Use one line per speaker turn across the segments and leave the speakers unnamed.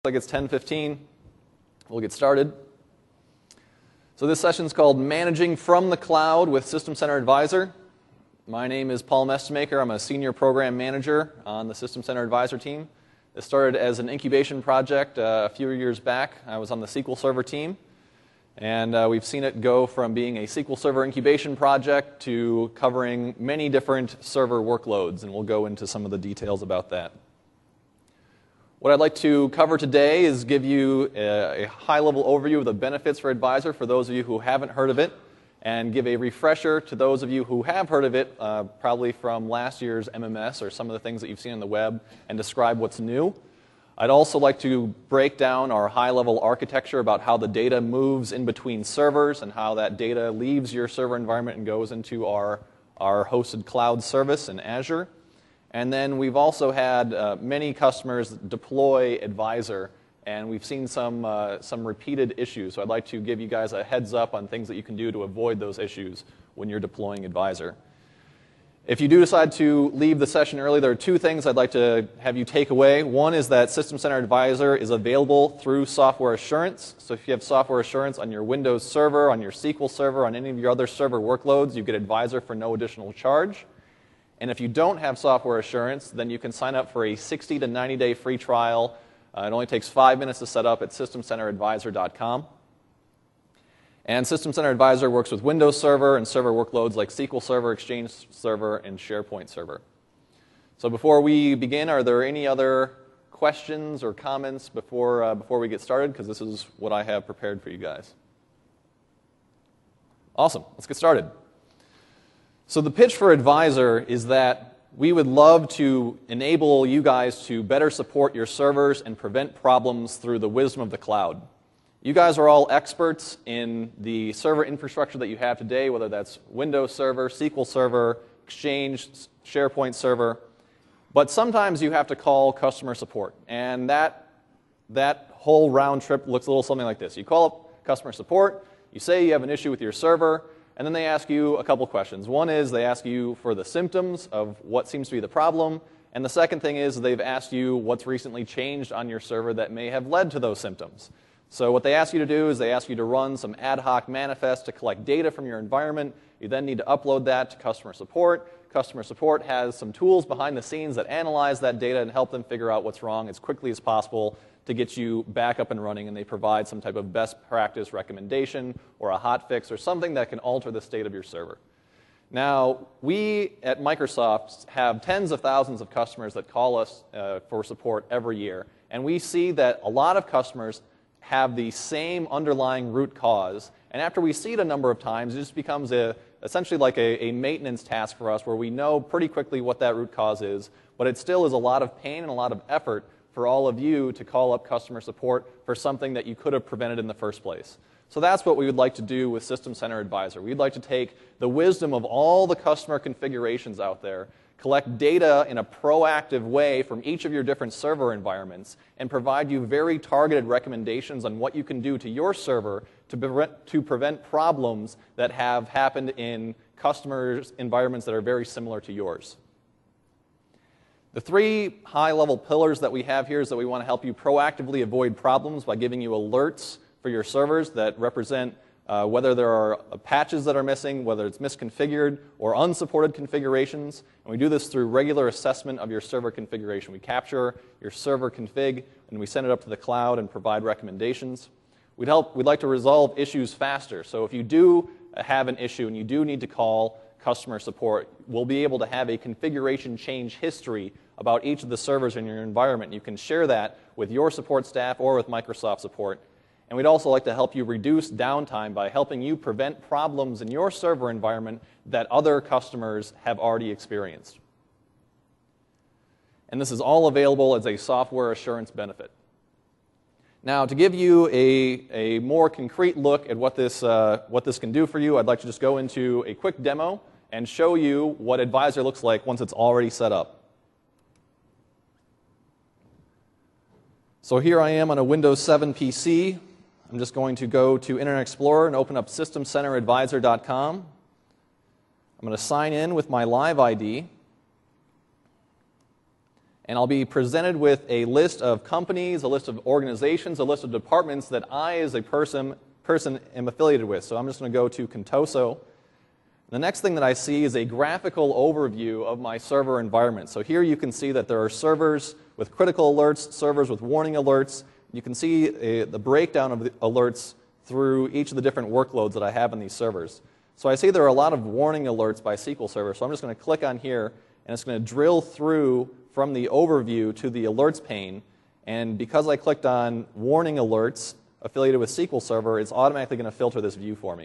Like it's 10:15. We'll get started. So this session is called Managing from the Cloud with System Center Advisor. My name is Paul Mestemaker. I'm a senior program manager on the System Center Advisor team. This started as an incubation project a few years back. I was on the SQL Server team, and we've seen it go from being a SQL Server incubation project to covering many different server workloads, and we'll go into some of the details about that. What I'd like to cover today is give you a high-level overview of the benefits for Advisor for those of you who haven't heard of it, and give a refresher to those of you who have heard of it, probably from last year's MMS or some of the things that you've seen on the web, and describe what's new. I'd also like to break down our high-level architecture about how the data moves in between servers and how that data leaves your server environment and goes into our hosted cloud service in Azure. And then we've also had many customers deploy Advisor, and we've seen some repeated issues. So I'd like to give you guys a heads up on things that you can do to avoid those issues when you're deploying Advisor. If you do decide to leave the session early, there are two things I'd like to have you take away. One is that System Center Advisor is available through Software Assurance. So if you have Software Assurance on your Windows server, on your SQL server, on any of your other server workloads, you get Advisor for no additional charge. And if you don't have Software Assurance, then you can sign up for a 60 to 90-day free trial. It only takes 5 minutes to set up at systemcenteradvisor.com. And System Center Advisor works with Windows Server and server workloads like SQL Server, Exchange Server, and SharePoint Server. So before we begin, are there any other questions or comments before we get started? Because this is what I have prepared for you guys. Awesome. Let's get started. So the pitch for Advisor is that we would love to enable you guys to better support your servers and prevent problems through the wisdom of the cloud. You guys are all experts in the server infrastructure that you have today, whether that's Windows Server, SQL Server, Exchange, SharePoint Server. But sometimes you have to call customer support. And that whole round trip looks a little something like this. You call up customer support, you say you have an issue with your server, and then they ask you a couple questions. One is they ask you for the symptoms of what seems to be the problem. And the second thing is they've asked you what's recently changed on your server that may have led to those symptoms. So what they ask you to do is they ask you to run some ad hoc manifest to collect data from your environment. You then need to upload that to customer support. Customer support has some tools behind the scenes that analyze that data and help them figure out what's wrong as quickly as possible to get you back up and running, and they provide some type of best practice recommendation or a hot fix or something that can alter the state of your server. Now, we at Microsoft have tens of thousands of customers that call us for support every year, and we see that a lot of customers have the same underlying root cause, and after we see it a number of times, it just becomes essentially like a maintenance task for us where we know pretty quickly what that root cause is, but it still is a lot of pain and a lot of effort for all of you to call up customer support for something that you could have prevented in the first place. So that's what we would like to do with System Center Advisor. We'd like to take the wisdom of all the customer configurations out there, collect data in a proactive way from each of your different server environments, and provide you very targeted recommendations on what you can do to your server to prevent problems that have happened in customers' environments that are very similar to yours. The three high-level pillars that we have here is that we want to help you proactively avoid problems by giving you alerts for your servers that represent whether there are patches that are missing, whether it's misconfigured or unsupported configurations. And we do this through regular assessment of your server configuration. We capture your server config, and we send it up to the cloud and provide recommendations. We'd like to resolve issues faster. So if you do have an issue and you do need to call customer support, we'll be able to have a configuration change history about each of the servers in your environment. You can share that with your support staff or with Microsoft support. And we'd also like to help you reduce downtime by helping you prevent problems in your server environment that other customers have already experienced. And this is all available as a software assurance benefit. Now, to give you a more concrete look at what this can do for you, I'd like to just go into a quick demo and show you what Advisor looks like once it's already set up. So here I am on a Windows 7 PC. I'm just going to go to Internet Explorer and open up systemcenteradvisor.com. I'm going to sign in with my Live ID. And I'll be presented with a list of companies, a list of organizations, a list of departments that I, as a person am affiliated with. So I'm just going to go to Contoso. The next thing that I see is a graphical overview of my server environment. So here you can see that there are servers with critical alerts, servers with warning alerts. You can see the breakdown of the alerts through each of the different workloads that I have in these servers. So I see there are a lot of warning alerts by SQL Server, so I'm just going to click on here, and it's going to drill through from the overview to the alerts pane. And because I clicked on warning alerts affiliated with SQL Server, it's automatically going to filter this view for me.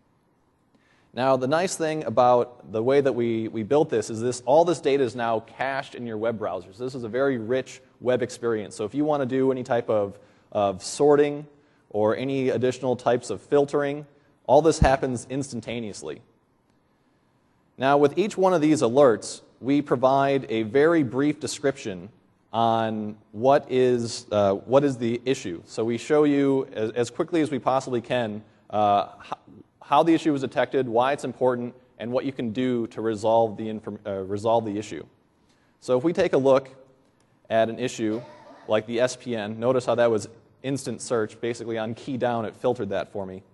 Now, the nice thing about the way that we built this is all this data is now cached in your web browsers. This is a very rich web experience. So if you want to do any type of sorting or any additional types of filtering, all this happens instantaneously. Now, with each one of these alerts, we provide a very brief description on what is the issue. So we show you as quickly as we possibly can how the issue was detected, why it's important, and what you can do to resolve the issue. So if we take a look at an issue like the SPN, notice how that was instant search. Basically on key down, it filtered that for me.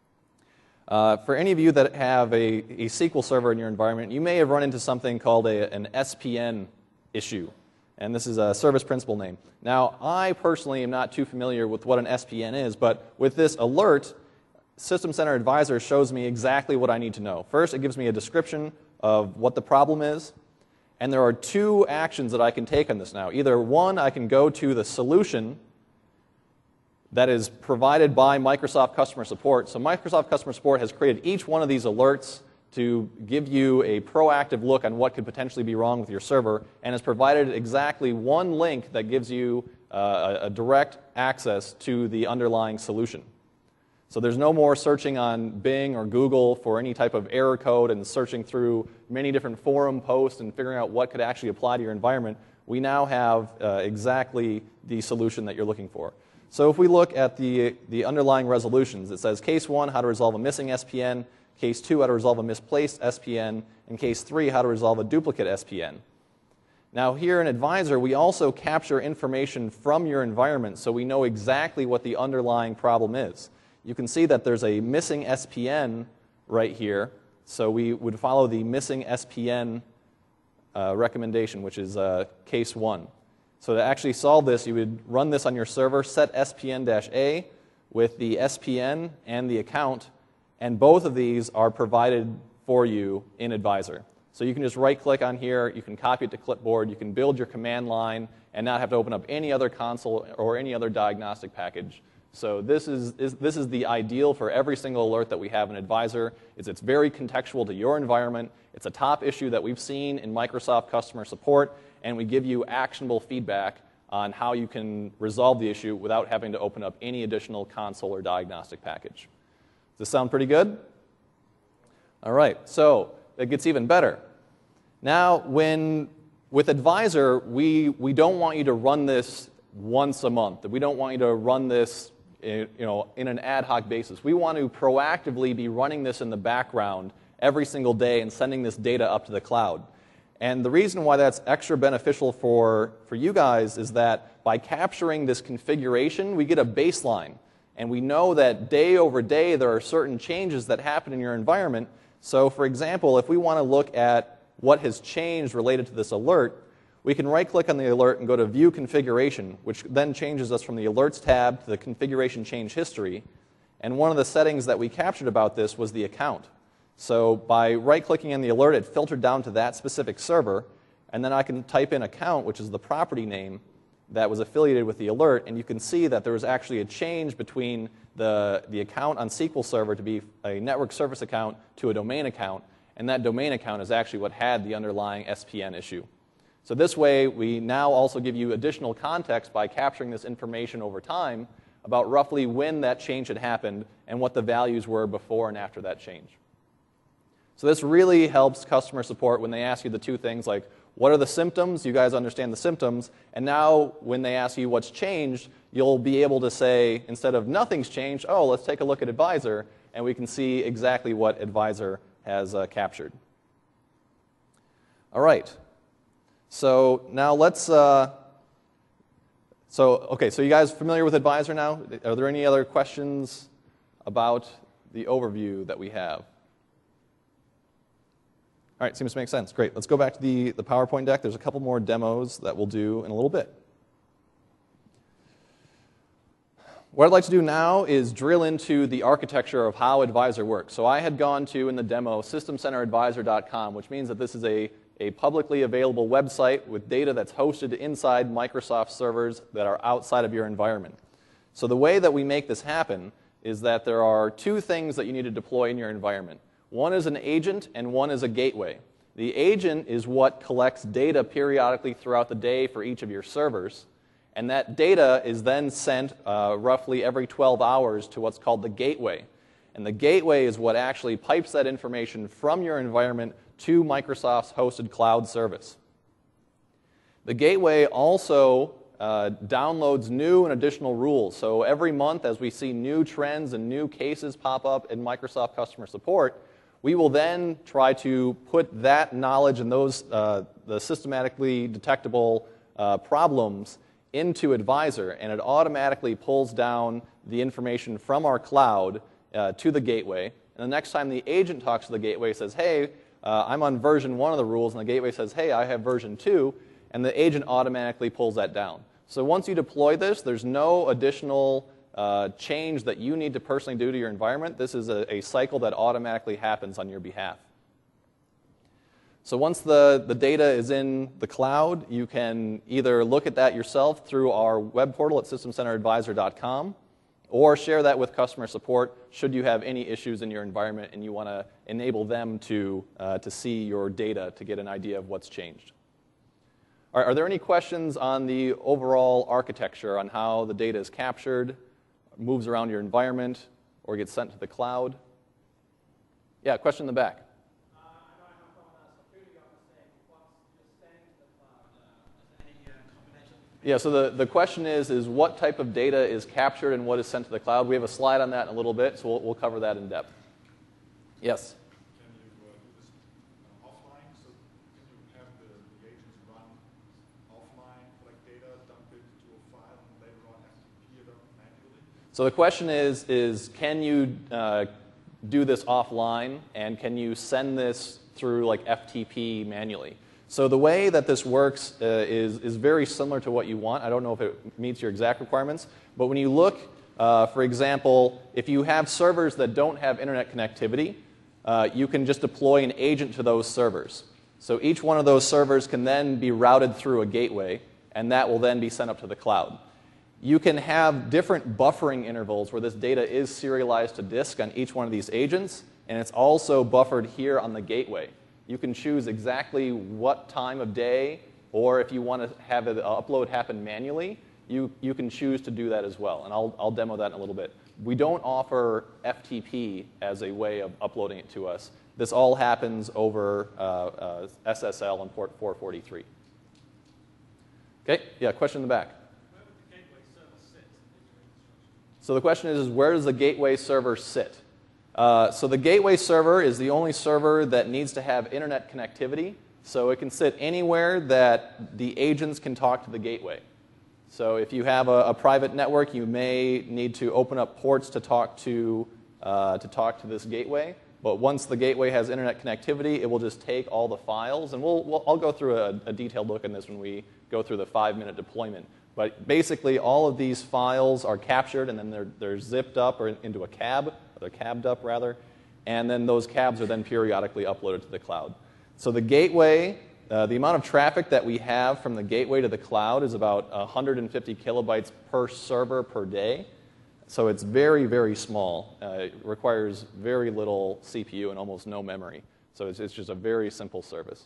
For any of you that have a SQL server in your environment, you may have run into something called an SPN issue. And this is a service principal name. Now, I personally am not too familiar with what an SPN is, but with this alert, System Center Advisor shows me exactly what I need to know. First, it gives me a description of what the problem is, and there are two actions that I can take on this now. Either one, I can go to the solution that is provided by Microsoft Customer Support. So Microsoft Customer Support has created each one of these alerts to give you a proactive look on what could potentially be wrong with your server, and has provided exactly one link that gives you a direct access to the underlying solution. So there's no more searching on Bing or Google for any type of error code and searching through many different forum posts and figuring out what could actually apply to your environment. We now have exactly the solution that you're looking for. So if we look at the underlying resolutions, it says Case 1, how to resolve a missing SPN, Case 2, how to resolve a misplaced SPN, and Case 3, how to resolve a duplicate SPN. Now here in Advisor, we also capture information from your environment so we know exactly what the underlying problem is. You can see that there's a missing SPN right here, so we would follow the missing SPN recommendation, which is Case 1. So to actually solve this, you would run this on your server, set SPN-A with the SPN and the account, and both of these are provided for you in Advisor. So you can just right-click on here, you can copy it to clipboard, you can build your command line, and not have to open up any other console or any other diagnostic package. So this is the ideal for every single alert that we have in Advisor. It's very contextual to your environment. It's a top issue that we've seen in Microsoft Customer Support, and we give you actionable feedback on how you can resolve the issue without having to open up any additional console or diagnostic package. Does this sound pretty good? All right, so it gets even better. Now, with Advisor, we don't want you to run this once a month. We don't want you to run this in an ad hoc basis. We want to proactively be running this in the background every single day and sending this data up to the cloud. And the reason why that's extra beneficial for you guys is that by capturing this configuration, we get a baseline. And we know that day over day there are certain changes that happen in your environment. So for example, if we want to look at what has changed related to this alert, we can right-click on the alert and go to View Configuration, which then changes us from the Alerts tab to the Configuration Change History. And one of the settings that we captured about this was the account. So by right-clicking on the alert, it filtered down to that specific server, and then I can type in account, which is the property name that was affiliated with the alert, and you can see that there was actually a change between the account on SQL Server to be a network service account to a domain account, and that domain account is actually what had the underlying SPN issue. So this way, we now also give you additional context by capturing this information over time about roughly when that change had happened and what the values were before and after that change. So this really helps customer support when they ask you the two things like, what are the symptoms? You guys understand the symptoms. And now when they ask you what's changed, you'll be able to say, instead of nothing's changed, oh, let's take a look at Advisor, and we can see exactly what Advisor has captured. All right. So now let's, so you guys familiar with Advisor now? Are there any other questions about the overview that we have? All right, seems to make sense. Great. Let's go back to the PowerPoint deck. There's a couple more demos that we'll do in a little bit. What I'd like to do now is drill into the architecture of how Advisor works. So I had gone to, in the demo, systemcenteradvisor.com, which means that this is a publicly available website with data that's hosted inside Microsoft servers that are outside of your environment. So the way that we make this happen is that there are two things that you need to deploy in your environment. One is an agent and one is a gateway. The agent is what collects data periodically throughout the day for each of your servers. And that data is then sent roughly every 12 hours to what's called the gateway. And the gateway is what actually pipes that information from your environment to Microsoft's hosted cloud service. The gateway also downloads new and additional rules. So every month, as we see new trends and new cases pop up in Microsoft customer support, we will then try to put that knowledge and those the systematically detectable problems into Advisor, and it automatically pulls down the information from our cloud to the gateway. And the next time the agent talks to the gateway, says, hey, I'm on version 1 of the rules, and the gateway says, hey, I have version 2, and the agent automatically pulls that down. So once you deploy this, there's no additional change that you need to personally do to your environment. This is a cycle that automatically happens on your behalf. So once the data is in the cloud, you can either look at that yourself through our web portal at systemcenteradvisor.com or share that with customer support should you have any issues in your environment and you want to enable them to see your data to get an idea of what's changed. Are there any questions on the overall architecture, on how the data is captured, moves around your environment, or gets sent to the cloud? Yeah, question in the back. Yeah, so the question is what type of data is captured and what is sent to the cloud? We have a slide on that in a little bit, so we'll cover that in depth. Yes?
Can you do this offline? So can you have the agents run offline, collect data, dump it to a file, and later on FTP it up manually?
So the question is can you do this offline, and can you send this through like FTP manually? So the way that this works is very similar to what you want. I don't know if it meets your exact requirements, but when you look, for example, if you have servers that don't have internet connectivity, you can just deploy an agent to those servers. So each one of those servers can then be routed through a gateway, and that will then be sent up to the cloud. You can have different buffering intervals where this data is serialized to disk on each one of these agents, and it's also buffered here on the gateway. You can choose exactly what time of day, or if you want to have the upload happen manually, you can choose to do that as well. And I'll demo that in a little bit. We don't offer FTP as a way of uploading it to us. This all happens over SSL on port 443. Okay, yeah, question in the back.
Where would the gateway server sit in your infrastructure?
So the question is where does the gateway server sit? So the gateway server is the only server that needs to have internet connectivity. So it can sit anywhere that the agents can talk to the gateway. So if you have a private network, you may need to open up ports to talk to this gateway. But once the gateway has internet connectivity, it will just take all the files. And I'll go through a detailed look at this when we go through the 5-minute deployment. But basically, all of these files are captured, and then they're zipped up or into a cab. They're cabbed up, rather, and then those cabs are then periodically uploaded to the cloud. So the gateway, the amount of traffic that we have from the gateway to the cloud is about 150 kilobytes per server per day. So it's very, very small. It requires very little CPU and almost no memory. So it's just a very simple service.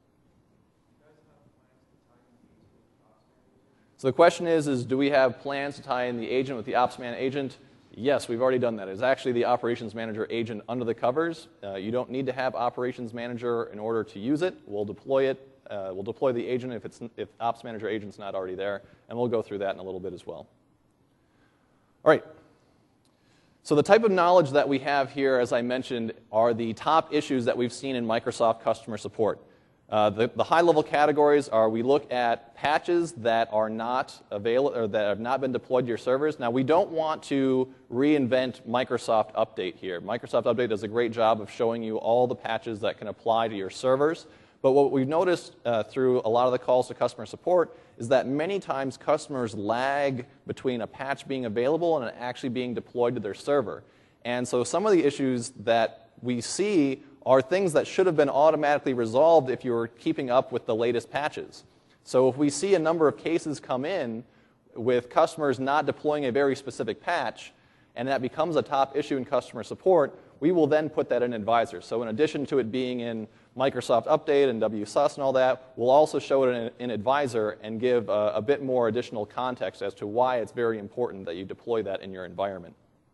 So the question is do we have plans to tie in the agent with the OpsMan agent? Yes, we've already done that. It's actually the Operations Manager agent under the covers. You don't need to have Operations Manager in order to use it. We'll deploy it. We'll deploy the agent if Ops Manager agent's not already there, and we'll go through that in a little bit as well. All right. So the type of knowledge that we have here, as I mentioned, are the top issues that we've seen in Microsoft customer support. The high-level categories are we look at patches that are not available or that have not been deployed to your servers. Now, we don't want to reinvent Microsoft Update here. Microsoft Update does a great job of showing you all the patches that can apply to your servers. But what we've noticed through a lot of the calls to customer support is that many times customers lag between a patch being available and it actually being deployed to their server. And so some of the issues that we see are things that should have been automatically resolved if you were keeping up with the latest patches. So if we see a number of cases come in with customers not deploying a very specific patch, and that becomes a top issue in customer support, we will then put that in Advisor. So in addition to it being in Microsoft Update and WSUS and all that, we'll also show it in Advisor and give a bit more additional context as to why it's very important that you deploy that in your environment.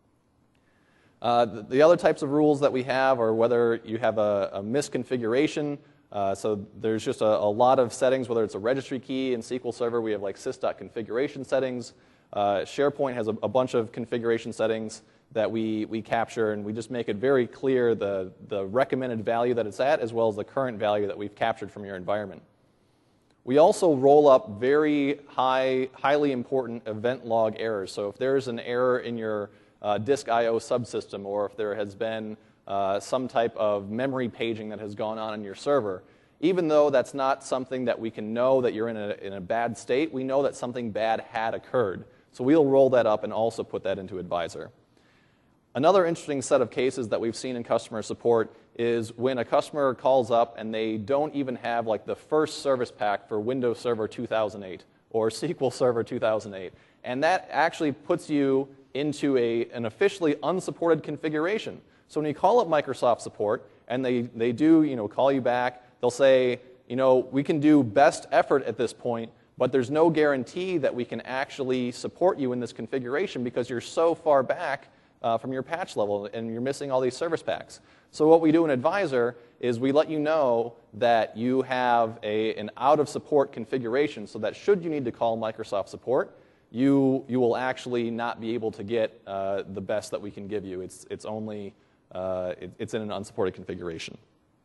The other types of rules that we have are whether you have a misconfiguration. So there's just a lot of settings, whether it's a registry key in SQL Server, we have like sys.configuration settings. SharePoint has a bunch of configuration settings that we capture, and we just make it very clear the recommended value that it's at, as well as the current value that we've captured from your environment. We also roll up very highly important event log errors. So if there's an error in your disk I/O subsystem, or if there has been some type of memory paging that has gone on in your server, even though that's not something that we can know that you're in a bad state, we know that something bad had occurred. So we'll roll that up and also put that into Advisor. Another interesting set of cases that we've seen in customer support is when a customer calls up and they don't even have like the first service pack for Windows Server 2008 or SQL Server 2008. And that actually puts you into an officially unsupported configuration. So when you call up Microsoft support and they do call you back, they'll say, we can do best effort at this point, but there's no guarantee that we can actually support you in this configuration because you're so far back from your patch level and you're missing all these service packs. So what we do in Advisor is we let you know that you have an out-of-support configuration so that should you need to call Microsoft support, you will actually not be able to get the best that we can give you. It's in an unsupported configuration.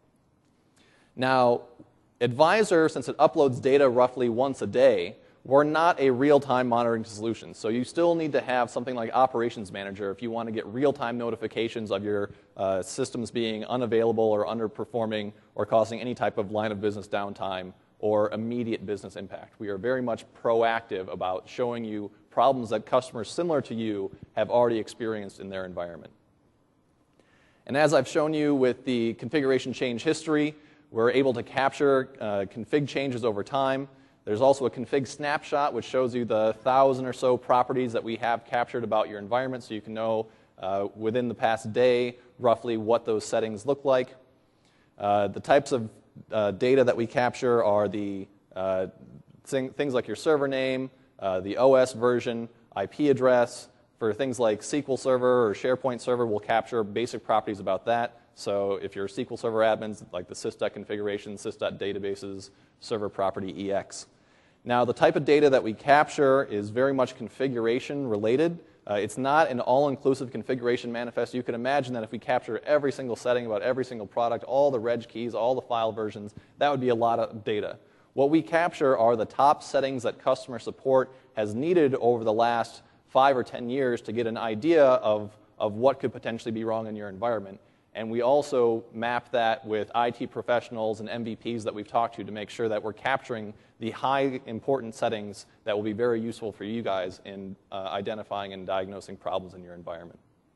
Now, Advisor, since it uploads data roughly once a day, we're not a real-time monitoring solution. So you still need to have something like Operations Manager if you want to get real-time notifications of your systems being unavailable or underperforming or causing any type of line of business downtime or immediate business impact. We are very much proactive about showing you problems that customers similar to you have already experienced in their environment. And as I've shown you with the configuration change history, we're able to capture config changes over time. There's also a config snapshot, which shows you the 1,000 or so properties that we have captured about your environment, so you can know within the past day roughly what those settings look like. The types of data that we capture are the things like your server name, the OS version, IP address. For things like SQL Server or SharePoint Server, we'll capture basic properties about that. So if you're SQL Server admins, like the sys.configuration, sys.databases, server property EX. Now, the type of data that we capture is very much configuration related. It's not an all-inclusive configuration manifest. You can imagine that if we capture every single setting about every single product, all the reg keys, all the file versions, that would be a lot of data. What we capture are the top settings that customer support has needed over the last 5 or 10 years to get an idea of what could potentially be wrong in your environment. And we also map that with IT professionals and MVPs that we've talked to make sure that we're capturing the high important settings that will be very useful for you guys in identifying and diagnosing problems in your environment.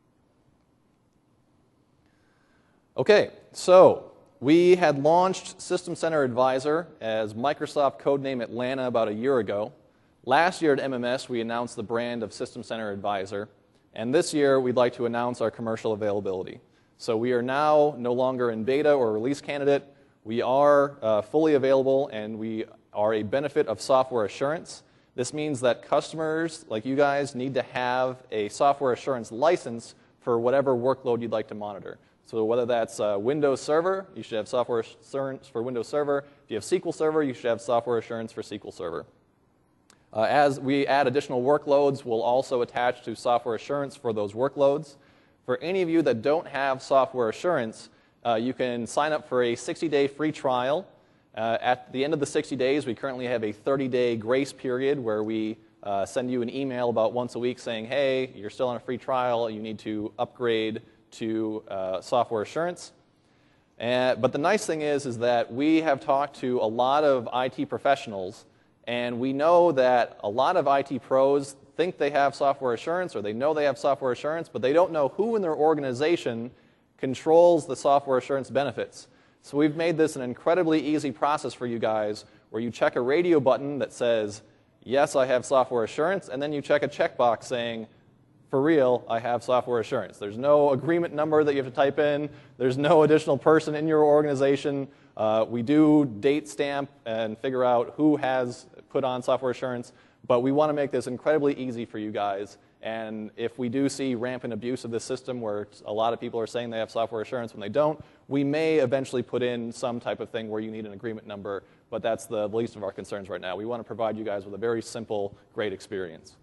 Okay, so we had launched System Center Advisor as Microsoft Codename Atlanta about a year ago. Last year at MMS, we announced the brand of System Center Advisor. And this year, we'd like to announce our commercial availability. So we are now no longer in beta or release candidate. We are fully available, and we are a benefit of software assurance. This means that customers like you guys need to have a software assurance license for whatever workload you'd like to monitor. So whether that's Windows Server, you should have software assurance for Windows Server. If you have SQL Server, you should have software assurance for SQL Server. As we add additional workloads, we'll also attach to software assurance for those workloads. For any of you that don't have software assurance, you can sign up for a 60-day free trial. At the end of the 60 days, we currently have a 30-day grace period where we send you an email about once a week saying, hey, you're still on a free trial, you need to upgrade to software assurance. But the nice thing is that we have talked to a lot of IT professionals, and we know that a lot of IT pros think they have software assurance, or they know they have software assurance, but they don't know who in their organization controls the software assurance benefits. So we've made this an incredibly easy process for you guys, where you check a radio button that says, yes, I have software assurance, and then you check a checkbox saying, for real, I have software assurance. There's no agreement number that you have to type in. There's no additional person in your organization. We do date stamp and figure out who has put on software assurance, but we want to make this incredibly easy for you guys. And if we do see rampant abuse of this system where a lot of people are saying they have software assurance when they don't, we may eventually put in some type of thing where you need an agreement number, but that's the least of our concerns right now. We want to provide you guys with a very simple, great experience.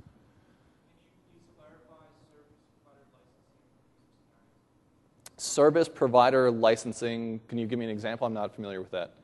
Service provider licensing, can you give me an example? I'm not familiar with that.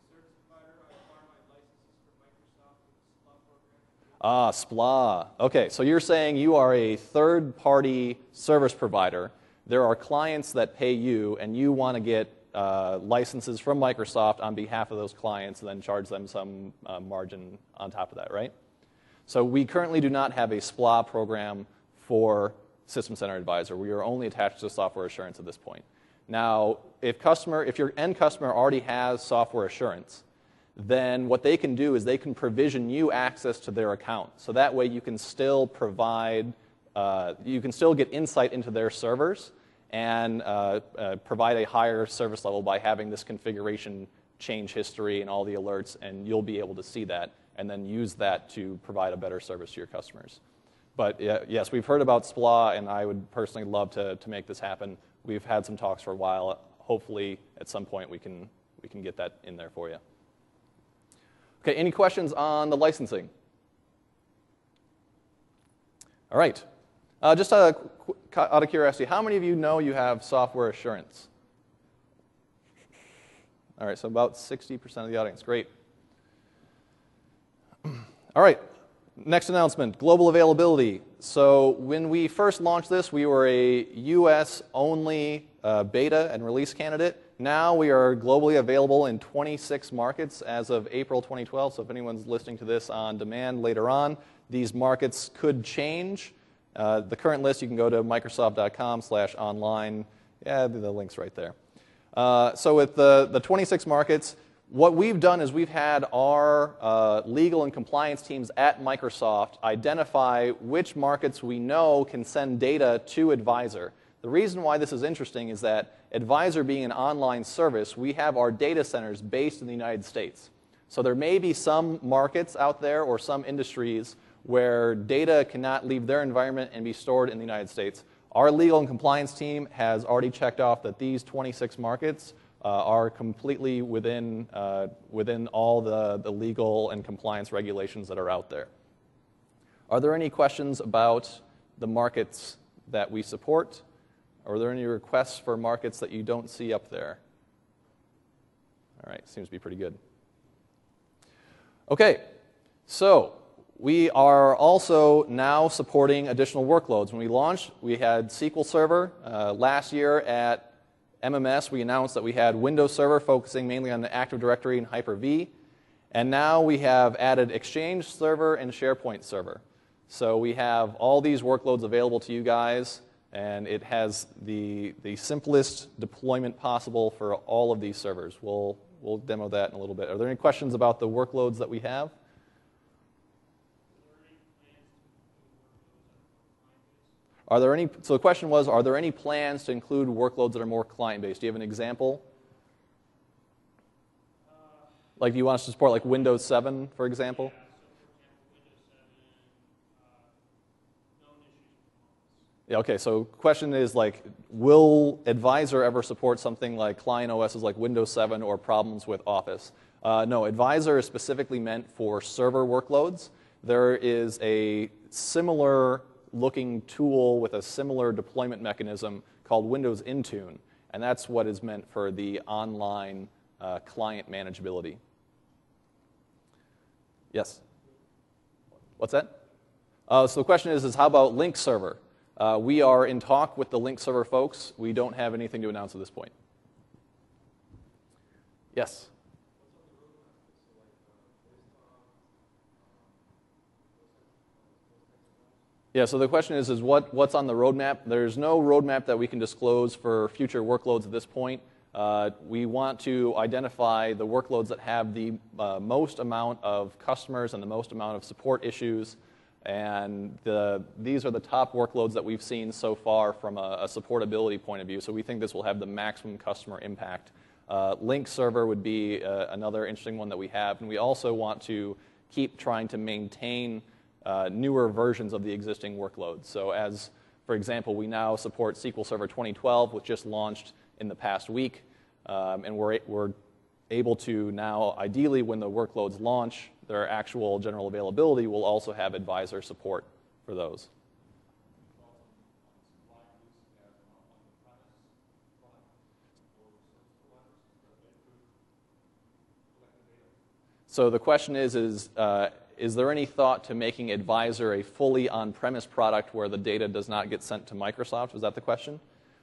Ah, SPLA. Okay, so you're saying you are a third-party service provider. There are clients that pay you, and you want to get licenses from Microsoft on behalf of those clients and then charge them some margin on top of that, right? So we currently do not have a SPLA program for System Center Advisor. We are only attached to software assurance at this point. Now, if your end customer already has software assurance, then what they can do is they can provision you access to their account. So that way you can still provide, you can still get insight into their servers and provide a higher service level by having this configuration change history and all the alerts, and you'll be able to see that and then use that to provide a better service to your customers. But yes, we've heard about SPLA, and I would personally love to make this happen. We've had some talks for a while. Hopefully, at some point, we can get that in there for you. Okay, any questions on the licensing? All right. Just out of curiosity, how many of you know you have software assurance? All right, so about 60% of the audience. Great. All right. Next announcement, global availability. So when we first launched this, we were a US-only beta and release candidate. Now we are globally available in 26 markets as of April 2012. So if anyone's listening to this on demand later on, these markets could change. The current list, you can go to microsoft.com/online. Yeah, the link's right there. So with the 26 markets, what we've done is we've had our legal and compliance teams at Microsoft identify which markets we know can send data to Advisor. The reason why this is interesting is that Advisor being an online service, we have our data centers based in the United States. So there may be some markets out there or some industries where data cannot leave their environment and be stored in the United States. Our legal and compliance team has already checked off that these 26 markets are completely within all the legal and compliance regulations that are out there. Are there any questions about the markets that we support? Are there any requests for markets that you don't see up there? All right, seems to be pretty good. Okay, so we are also now supporting additional workloads. When we launched, we had SQL Server. Last year at MMS, we announced that we had Windows Server focusing mainly on the Active Directory and Hyper-V. And now we have added Exchange Server and SharePoint Server. So we have all these workloads available to you guys, and it has the simplest deployment possible for all of these servers. We'll demo that in a little bit. Are there any questions about the workloads that we have? So the question was, are there any plans to include workloads that are more client-based? Do you have an example? Like, do you want us to support like Windows 7, for example? Yeah, okay, so question is like, will Advisor ever support something like client OSs like Windows 7 or problems with Office? No, Advisor is specifically meant for server workloads. There is a similar looking tool with a similar deployment mechanism called Windows Intune, and that's what is meant for the online client manageability. Yes? What's that? So the question is how about Link Server? We are in talk with the Link Server folks. We don't have anything to announce at this point. Yes? Yeah, so the question is what's on the roadmap? There's no roadmap that we can disclose for future workloads at this point. We want to identify the workloads that have the most amount of customers and the most amount of support issues. And these are the top workloads that we've seen so far from a supportability point of view. So we think this will have the maximum customer impact. Link Server would be another interesting one that we have. And we also want to keep trying to maintain newer versions of the existing workloads. So as, for example, we now support SQL Server 2012, which just launched in the past week. And we're able to now, ideally, when the workloads launch, their actual general availability will also have advisor support for those. So the question is there any thought to making Advisor a fully on-premise product where the data does not get sent to Microsoft? Was that the question?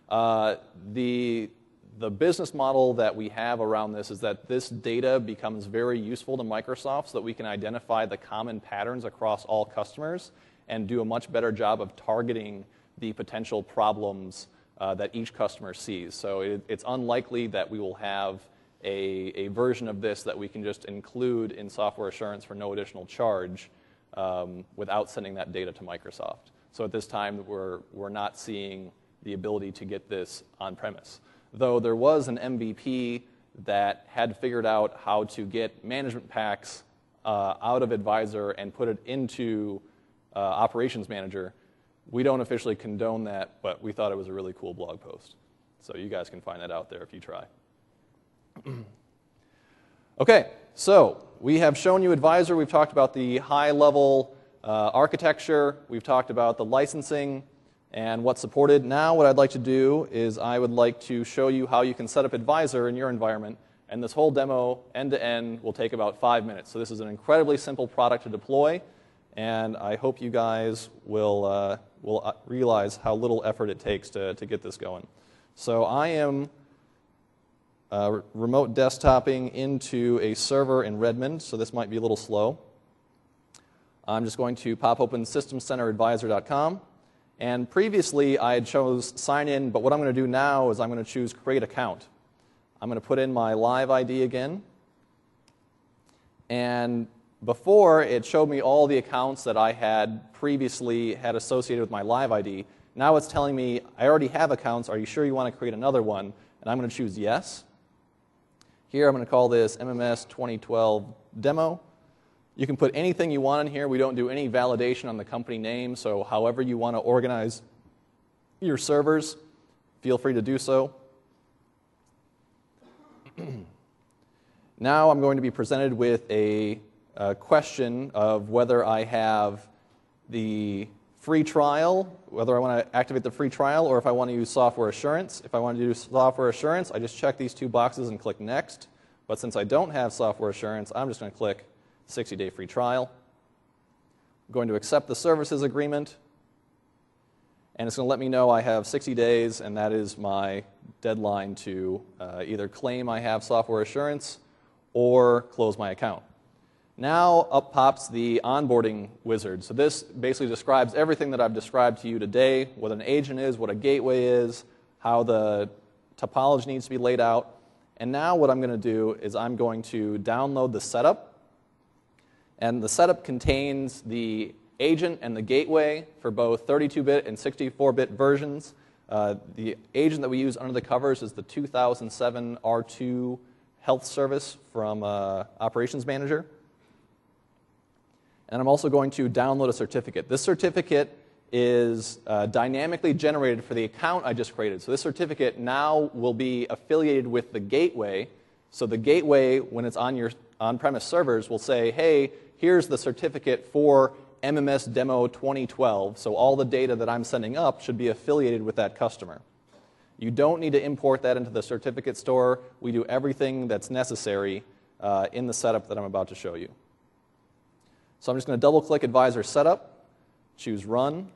The business model that we have around this is that this data becomes very useful to Microsoft so that we can identify the common patterns across all customers and do a much better job of targeting the potential problems that each customer sees. So it's unlikely that we will have a version of this that we can just include in software assurance for no additional charge without sending that data to Microsoft. So at this time, we're not seeing the ability to get this on-premise. Though there was an MVP that had figured out how to get management packs out of Advisor and put it into Operations Manager. We don't officially condone that, but we thought it was a really cool blog post. So you guys can find that out there if you try. Okay, so we have shown you Advisor. We've talked about the high-level architecture. We've talked about the licensing and what's supported. Now what I'd like to do is I would like to show you how you can set up Advisor in your environment. And this whole demo, end-to-end, will take about 5 minutes. So this is an incredibly simple product to deploy. And I hope you guys will realize how little effort it takes to get this going. So I am remote desktopping into a server in Redmond. So this might be a little slow. I'm just going to pop open systemcenteradvisor.com. And previously, I had chose sign in, but what I'm going to do now is I'm going to choose create account. I'm going to put in my live ID again. And before, it showed me all the accounts that I had previously had associated with my live ID. Now it's telling me, I already have accounts. Are you sure you want to create another one? And I'm going to choose yes. Here, I'm going to call this MMS 2012 demo. You can put anything you want in here. We don't do any validation on the company name, so however you want to organize your servers, feel free to do so. Now I'm going to be presented with a question of whether I have the free trial, whether I want to activate the free trial, or if I want to use software assurance. If I want to do software assurance, I just check these two boxes and click next. But since I don't have software assurance, I'm just going to click 60-day free trial. I'm going to accept the services agreement, and it's going to let me know I have 60 days, and that is my deadline to either claim I have software assurance or close my account. Now up pops the onboarding wizard. So this basically describes everything that I've described to you today, what an agent is, what a gateway is, how the topology needs to be laid out. And now what I'm going to do is I'm going to download the setup. And the setup contains the agent and the gateway for both 32-bit and 64-bit versions. The agent that we use under the covers is the 2007 R2 Health Service from Operations Manager. And I'm also going to download a certificate. This certificate is dynamically generated for the account I just created. So this certificate now will be affiliated with the gateway. So the gateway, when it's on your on-premise servers, will say, hey, here's the certificate for MMS Demo 2012. So all the data that I'm sending up should be affiliated with that customer. You don't need to import that into the certificate store. We do everything that's necessary in the setup that I'm about to show you. So I'm just going to double-click Advisor Setup, choose Run.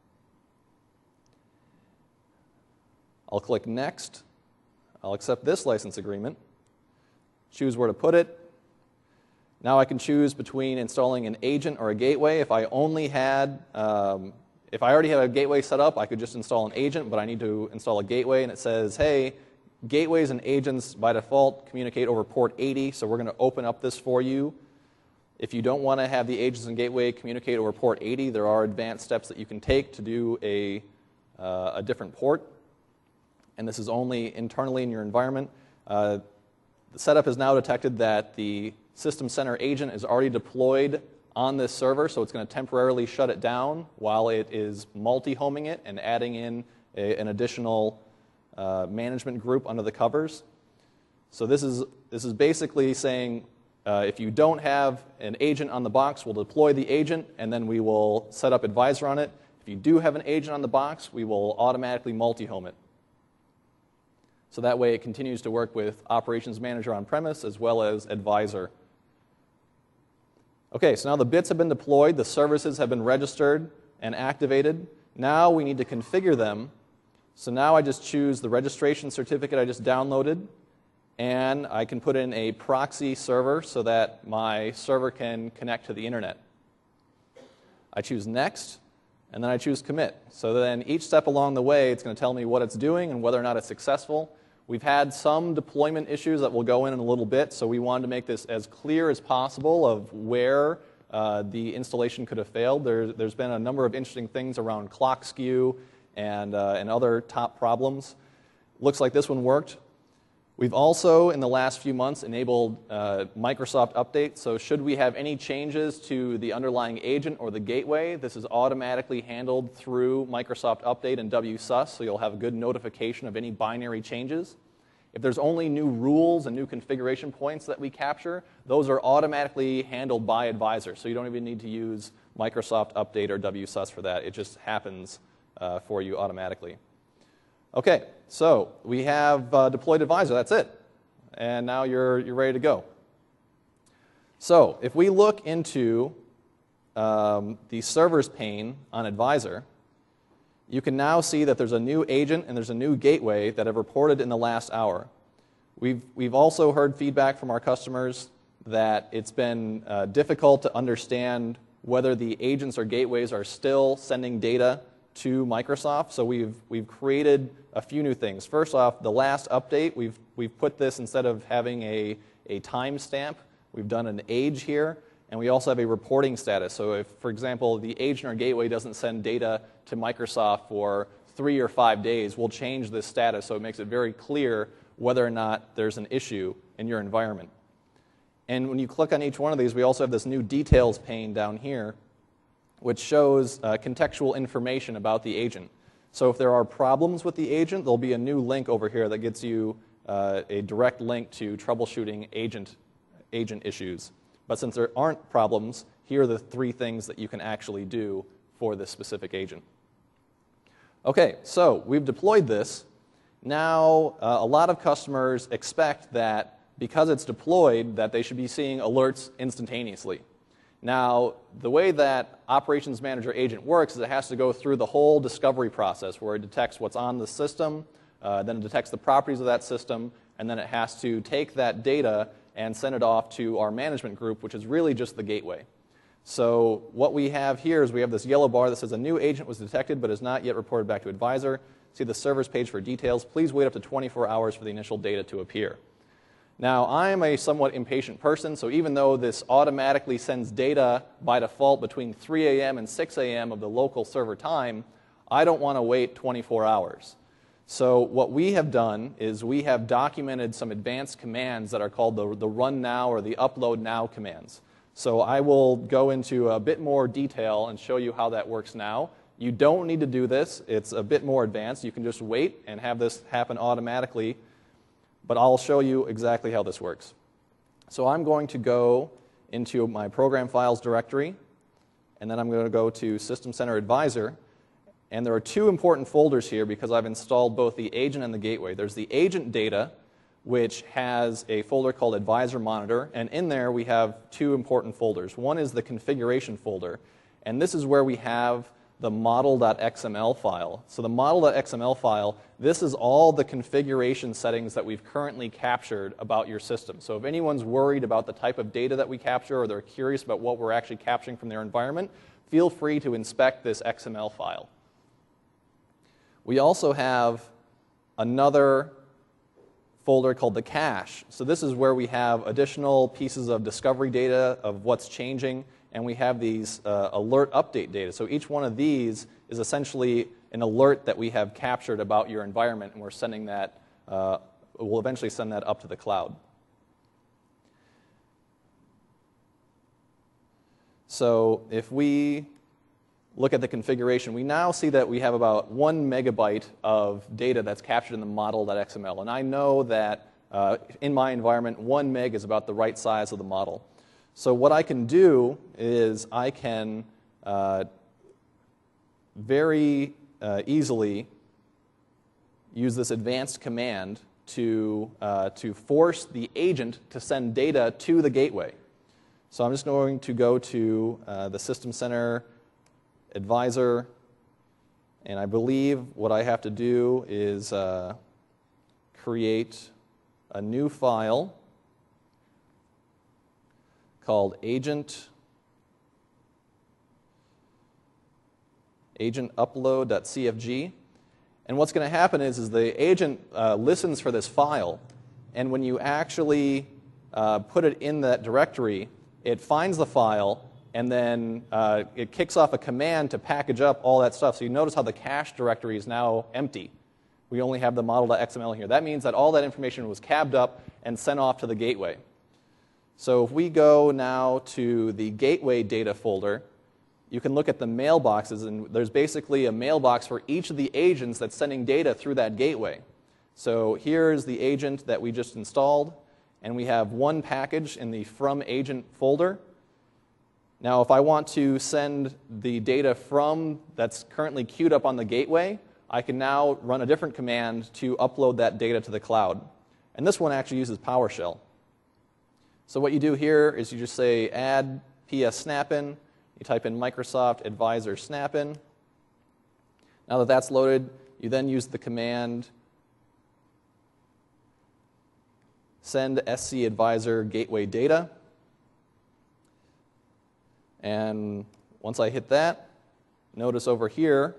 I'll click Next. I'll accept this license agreement, choose where to put it. Now I can choose between installing an agent or a gateway. If I already had a gateway set up, I could just install an agent, but I need to install a gateway, and it says, hey, gateways and agents by default communicate over port 80, so we're going to open up this for you. If you don't want to have the agents and gateway communicate over port 80, there are advanced steps that you can take to do a different port, and this is only internally in your environment. The setup has now detected that the System Center agent is already deployed on this server, so it's going to temporarily shut it down while it is multi-homing it and adding in an additional management group under the covers. So this is basically saying if you don't have an agent on the box, we'll deploy the agent, and then we will set up Advisor on it. If you do have an agent on the box, we will automatically multi-home it. So that way it continues to work with Operations Manager on-premise as well as Advisor. Okay, so now the bits have been deployed, the services have been registered and activated. Now we need to configure them. So now I just choose the registration certificate I just downloaded, and I can put in a proxy server so that my server can connect to the internet. I choose Next, and then I choose Commit. So then each step along the way, it's going to tell me what it's doing and whether or not it's successful. We've had some deployment issues that we'll go in a little bit, so we wanted to make this as clear as possible of where the installation could have failed. There's been a number of interesting things around clock skew and other top problems. Looks like this one worked. We've also, in the last few months, enabled Microsoft Update. So should we have any changes to the underlying agent or the gateway, this is automatically handled through Microsoft Update and WSUS, so you'll have a good notification of any binary changes. If there's only new rules and new configuration points that we capture, those are automatically handled by Advisor, so you don't even need to use Microsoft Update or WSUS for that. It just happens for you automatically. Okay, so we have deployed Advisor. That's it. And now you're ready to go. So if we look into the servers pane on Advisor, you can now see that there's a new agent and there's a new gateway that have reported in the last hour. We've also heard feedback from our customers that it's been difficult to understand whether the agents or gateways are still sending data to Microsoft. So we've created a few new things. First off, the last update, we've put this, instead of having a timestamp, we've done an age here, and we also have a reporting status. So if, for example, the agent or gateway doesn't send data to Microsoft for 3 or 5 days, we'll change this status so it makes it very clear whether or not there's an issue in your environment. And when you click on each one of these, we also have this new details pane down here, which shows contextual information about the agent. So if there are problems with the agent, there'll be a new link over here that gets you a direct link to troubleshooting agent issues. But since there aren't problems, here are the 3 things that you can actually do for this specific agent. Okay, so we've deployed this. Now, a lot of customers expect that because it's deployed, that they should be seeing alerts instantaneously. Now, the way that Operations Manager Agent works is it has to go through the whole discovery process where it detects what's on the system, then it detects the properties of that system, and then it has to take that data and send it off to our management group, which is really just the gateway. So what we have here is we have this yellow bar that says a new agent was detected but is not yet reported back to Advisor. See the servers page for details. Please wait up to 24 hours for the initial data to appear. Now, I am a somewhat impatient person, so even though this automatically sends data by default between 3 a.m. and 6 a.m. of the local server time, I don't want to wait 24 hours. So what we have done is we have documented some advanced commands that are called the run now or the upload now commands. So I will go into a bit more detail and show you how that works now. You don't need to do this. It's a bit more advanced. You can just wait and have this happen automatically. But I'll show you exactly how this works. So I'm going to go into my program files directory, and then I'm going to go to System Center Advisor. And there are 2 important folders here because I've installed both the agent and the gateway. There's the agent data, which has a folder called Advisor Monitor, and in there we have two important folders. One is the configuration folder, and this is where we have the model.xml file. So the model.xml file, this is all the configuration settings that we've currently captured about your system. So if anyone's worried about the type of data that we capture, or they're curious about what we're actually capturing from their environment, feel free to inspect this XML file. We also have another folder called the cache. So this is where we have additional pieces of discovery data of what's changing, and we have these alert update data. So each one of these is essentially an alert that we have captured about your environment, and we're sending that, we'll eventually send that up to the cloud. So if we look at the configuration, we now see that we have about 1 megabyte of data that's captured in the model.xml. And I know that in my environment, 1 meg is about the right size of the model. So what I can do is I can very easily use this advanced command to force the agent to send data to the gateway. So I'm just going to go to the System Center Advisor, and I believe what I have to do is create a new file called agentupload.cfg. And what's going to happen is the agent listens for this file, and when you actually put it in that directory, it finds the file, and then it kicks off a command to package up all that stuff. So you notice how the cache directory is now empty. We only have the model.xml here. That means that all that information was cabbed up and sent off to the gateway. So if we go now to the gateway data folder, you can look at the mailboxes, and there's basically a mailbox for each of the agents that's sending data through that gateway. So here's the agent that we just installed, and we have one package in the from agent folder. Now, if I want to send the data from that's currently queued up on the gateway, I can now run a different command to upload that data to the cloud. And this one actually uses PowerShell. So what you do here is you just say add PS Snap-in. You type in Microsoft Advisor Snap-in. Now that that's loaded, you then use the command send SC Advisor gateway data. And once I hit that, notice over here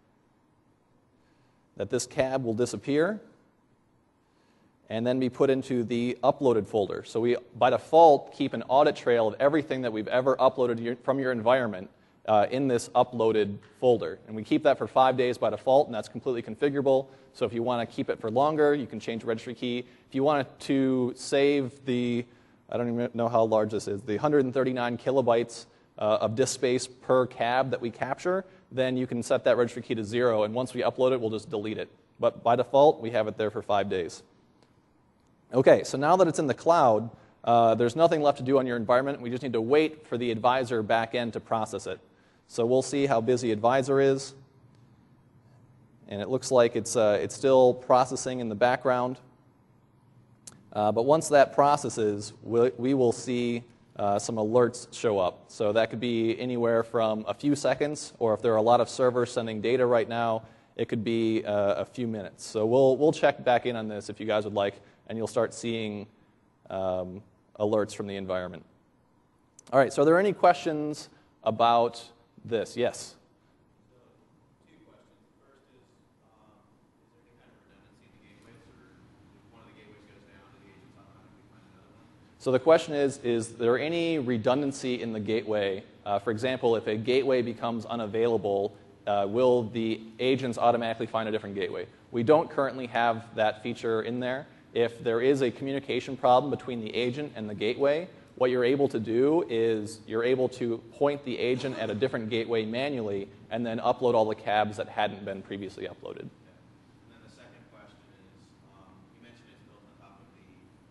that this cab will disappear and then be put into the uploaded folder. So we, by default, keep an audit trail of everything that we've ever uploaded from your environment in this uploaded folder. And we keep that for 5 days by default, and that's completely configurable. So if you want to keep it for longer, you can change the registry key. If you want to save the, I don't even know how large this is, the 139 kilobytes of disk space per cab that we capture, then you can set that registry key to 0, and once we upload it, we'll just delete it. But by default, we have it there for 5 days. Okay, so now that it's in the cloud, there's nothing left to do on your environment. We just need to wait for the Advisor backend to process it. So we'll see how busy Advisor is. And it looks like it's still processing in the background. But once that processes, we will see some alerts show up. So that could be anywhere from a few seconds, or if there are a lot of servers sending data right now, it could be a few minutes. So we'll check back in on this if you guys would like, and you'll start seeing alerts from the environment. All right, so are there any questions about this? Yes?
So, two questions. First is there any kind of redundancy in the gateways, or if one of the gateways goes down, do the agents automatically find another one?
So the question is there any redundancy in the gateway? For example, if a gateway becomes unavailable, will the agents automatically find a different gateway? We don't currently have that feature in there. If there is a communication problem between the agent and the gateway, what you're able to do is you're able to point the agent at a different gateway manually and then upload all the cabs that hadn't been previously uploaded.
And then the second question is, you mentioned it's built on top of the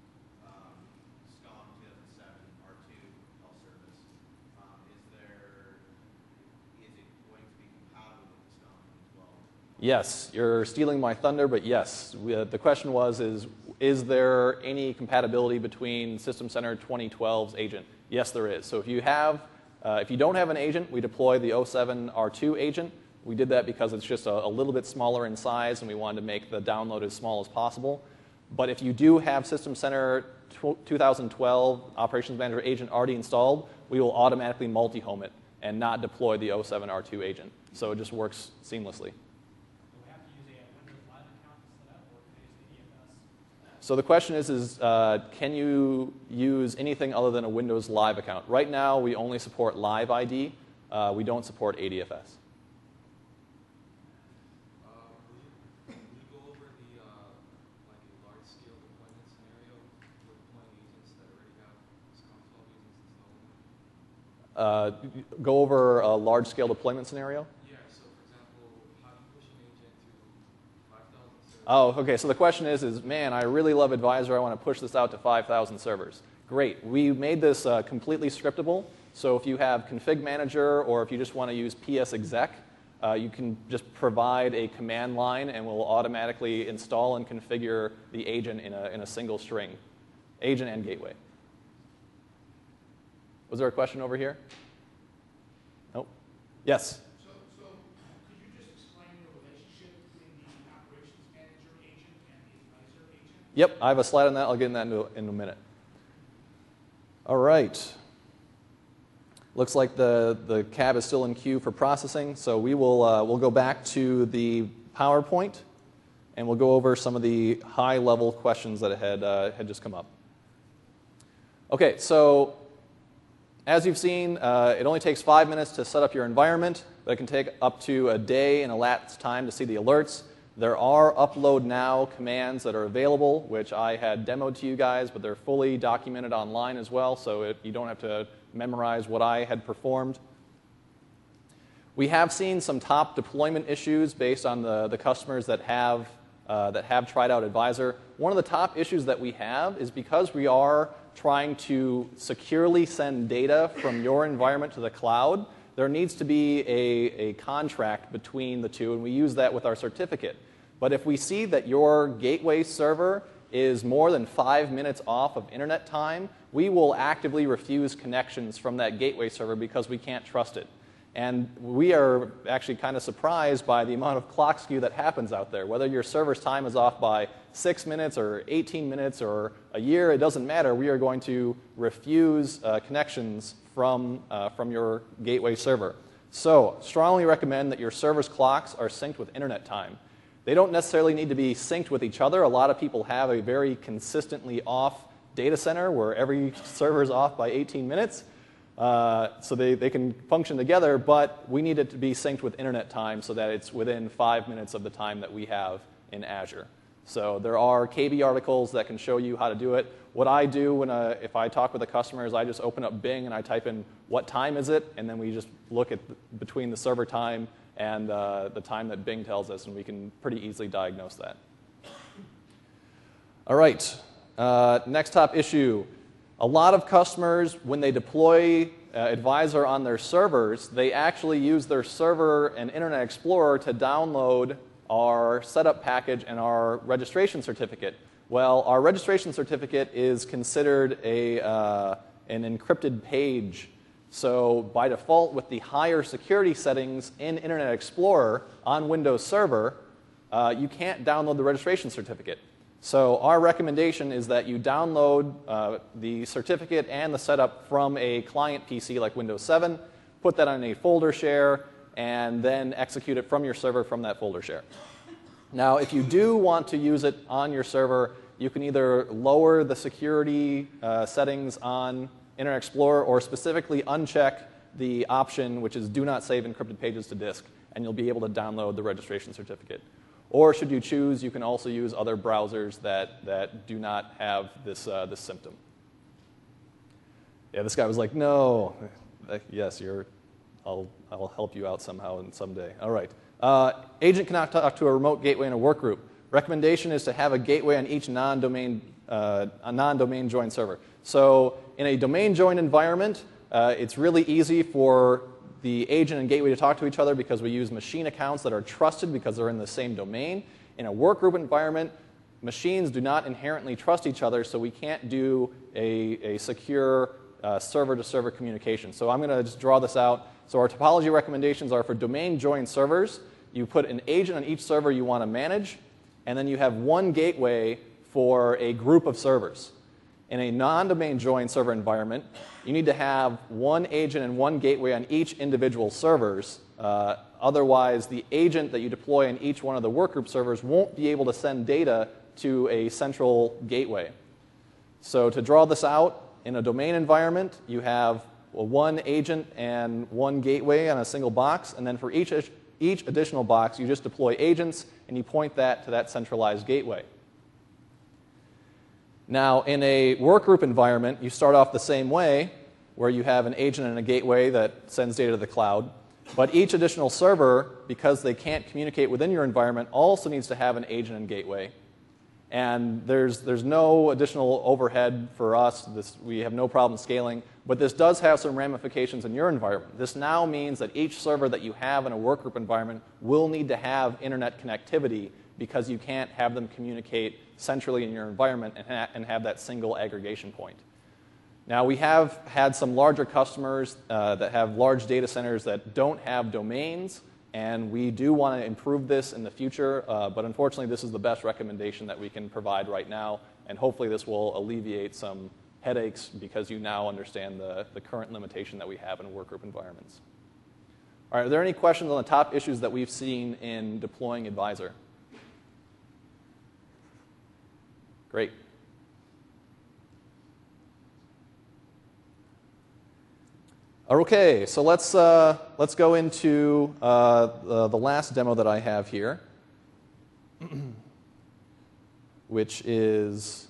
SCOM 2007 R2 health service. Is it going to be compatible with the SCOM 2012?
Yes, you're stealing my thunder, but yes. The question was, is there any compatibility between System Center 2012's agent? Yes, there is. So if you don't have an agent, we deploy the 07 R2 agent. We did that because it's just a little bit smaller in size, and we wanted to make the download as small as possible. But if you do have System Center 2012 Operations Manager agent already installed, we will automatically multi-home it and not deploy the 07 R2 agent. So it just works seamlessly. So the question is can you use anything other than a Windows Live account? Right now, we only support Live ID. We don't support ADFS.
Will you go over the like a large-scale deployment scenario with deploying agents that already have SCOM 12 agents installed?
Go over a large-scale deployment scenario?
Yeah. So, for example, how do you push an agent to 5,000 servers?
Oh, okay. So the question is, man, I really love Advisor. I want to push this out to 5,000 servers. Great. We made this completely scriptable. So if you have Config Manager or if you just want to use PSExec, you can just provide a command line and we'll automatically install and configure the agent in a single string, agent and gateway. Was there a question over here? Nope. Yes?
So could you just explain the relationship between the Operations Manager agent and the Advisor agent?
Yep, I have a slide on that. I'll get into that in a minute. All right. Looks like the cab is still in queue for processing, so we'll go back to the PowerPoint, and we'll go over some of the high-level questions that had just come up. Okay, so as you've seen, it only takes 5 minutes to set up your environment, but it can take up to a day and elapsed time to see the alerts. There are upload now commands that are available, which I had demoed to you guys, but they're fully documented online as well, so you don't have to memorize what I had performed. We have seen some top deployment issues based on the customers that have tried out Advisor. One of the top issues that we have is because we are trying to securely send data from your environment to the cloud, there needs to be a contract between the two, and we use that with our certificate. But if we see that your gateway server is more than 5 minutes off of internet time, we will actively refuse connections from that gateway server because we can't trust it. And we are actually kind of surprised by the amount of clock skew that happens out there. Whether your server's time is off by 6 minutes or 18 minutes or a year, it doesn't matter. We are going to refuse connections from your gateway server. So, strongly recommend that your server's clocks are synced with internet time. They don't necessarily need to be synced with each other. A lot of people have a very consistently off data center where every server is off by 18 minutes. So they can function together, but we need it to be synced with internet time so that it's within 5 minutes of the time that we have in Azure. So there are KB articles that can show you how to do it. What I do if I talk with a customer is I just open up Bing and I type in what time is it, and then we just look at between the server time and the time that Bing tells us, and we can pretty easily diagnose that. All right, next top issue. A lot of customers, when they deploy Advisor on their servers, they actually use their server and Internet Explorer to download our setup package and our registration certificate. Well, our registration certificate is considered an encrypted page. So by default, with the higher security settings in Internet Explorer on Windows Server, you can't download the registration certificate. So our recommendation is that you download the certificate and the setup from a client PC like Windows 7, put that on a folder share, and then execute it from your server from that folder share. Now, if you do want to use it on your server, you can either lower the security settings on Internet Explorer or specifically uncheck the option, which is do not save encrypted pages to disk, and you'll be able to download the registration certificate. Or should you choose, you can also use other browsers that do not have this symptom. Yeah, this guy was like, no. Yes, I'll help you out somehow and someday. All right. Agent cannot talk to a remote gateway in a work group. Recommendation is to have a gateway on each non-domain joined server. So in a domain joined environment, it's really easy for the agent and gateway to talk to each other because we use machine accounts that are trusted because they're in the same domain. In a workgroup environment, machines do not inherently trust each other, so we can't do a secure server-to-server communication. So I'm going to just draw this out. So our topology recommendations are for domain-joined servers. You put an agent on each server you want to manage, and then you have one gateway for a group of servers. In a non-domain joined server environment, you need to have one agent and one gateway on each individual servers. Otherwise, the agent that you deploy on each one of the workgroup servers won't be able to send data to a central gateway. So to draw this out, in a domain environment, you have one agent and one gateway on a single box, and then for each additional box, you just deploy agents, and you point that to that centralized gateway. Now, in a workgroup environment, you start off the same way, where you have an agent and a gateway that sends data to the cloud. But each additional server, because they can't communicate within your environment, also needs to have an agent and gateway. And there's no additional overhead for us. We have no problem scaling. But this does have some ramifications in your environment. This now means that each server that you have in a workgroup environment will need to have internet connectivity because you can't have them communicate centrally in your environment and have that single aggregation point. Now, we have had some larger customers that have large data centers that don't have domains, and we do want to improve this in the future, but unfortunately, this is the best recommendation that we can provide right now, and hopefully this will alleviate some headaches because you now understand the current limitation that we have in workgroup environments. All right, are there any questions on the top issues that we've seen in deploying Advisor? Great. Okay, so let's go into the last demo that I have here, which is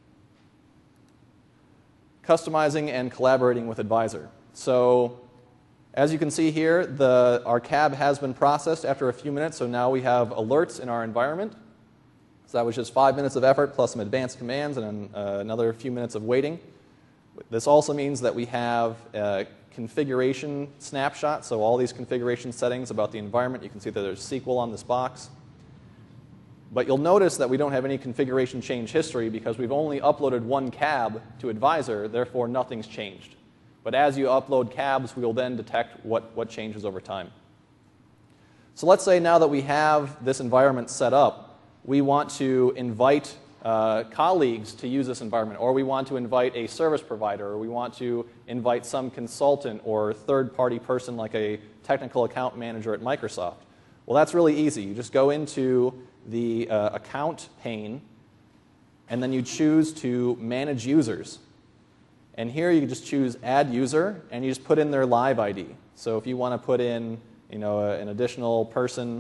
customizing and collaborating with Advisor. So as you can see here, our CAB has been processed after a few minutes, so now we have alerts in our environment. So that was just 5 minutes of effort plus some advanced commands and another few minutes of waiting. This also means that we have a configuration snapshot, so all these configuration settings about the environment. You can see that there's SQL on this box. But you'll notice that we don't have any configuration change history because we've only uploaded one CAB to Advisor, therefore nothing's changed. But as you upload CABs, we will then detect what changes over time. So let's say now that we have this environment set up, we want to invite colleagues to use this environment, or we want to invite a service provider, or we want to invite some consultant or third-party person like a technical account manager at Microsoft. Well, that's really easy. You just go into the account pane, and then you choose to manage users. And here you just choose Add User, and you just put in their live ID. So if you want to put in an additional person,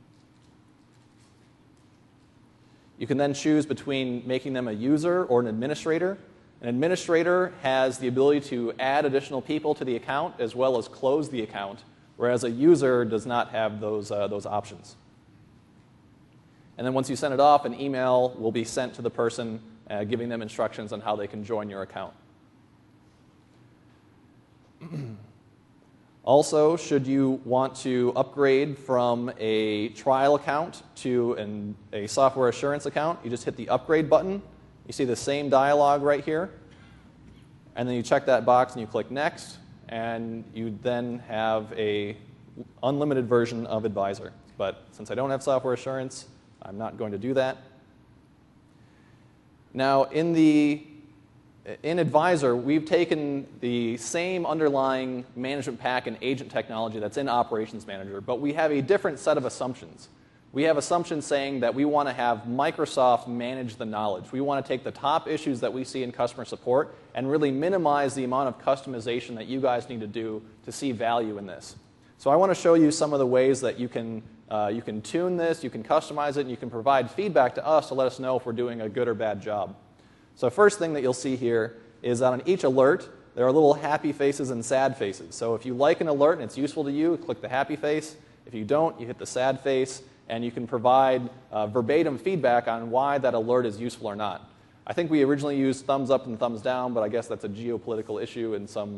you can then choose between making them a user or an administrator. An administrator has the ability to add additional people to the account as well as close the account, whereas a user does not have those options. And then once you send it off, an email will be sent to the person giving them instructions on how they can join your account. Also, should you want to upgrade from a trial account to a software assurance account, you just hit the upgrade button. You see the same dialog right here. And then you check that box and you click next, and you then have an unlimited version of Advisor. But since I don't have software assurance, I'm not going to do that. Now, in Advisor, we've taken the same underlying management pack and agent technology that's in Operations Manager, but we have a different set of assumptions. We have assumptions saying that we want to have Microsoft manage the knowledge. We want to take the top issues that we see in customer support and really minimize the amount of customization that you guys need to do to see value in this. So I want to show you some of the ways that you can tune this, you can customize it, and you can provide feedback to us to let us know if we're doing a good or bad job. So first thing that you'll see here is that on each alert, there are little happy faces and sad faces. So if you like an alert and it's useful to you, click the happy face. If you don't, you hit the sad face, and you can provide verbatim feedback on why that alert is useful or not. I think we originally used thumbs up and thumbs down, but I guess that's a geopolitical issue in some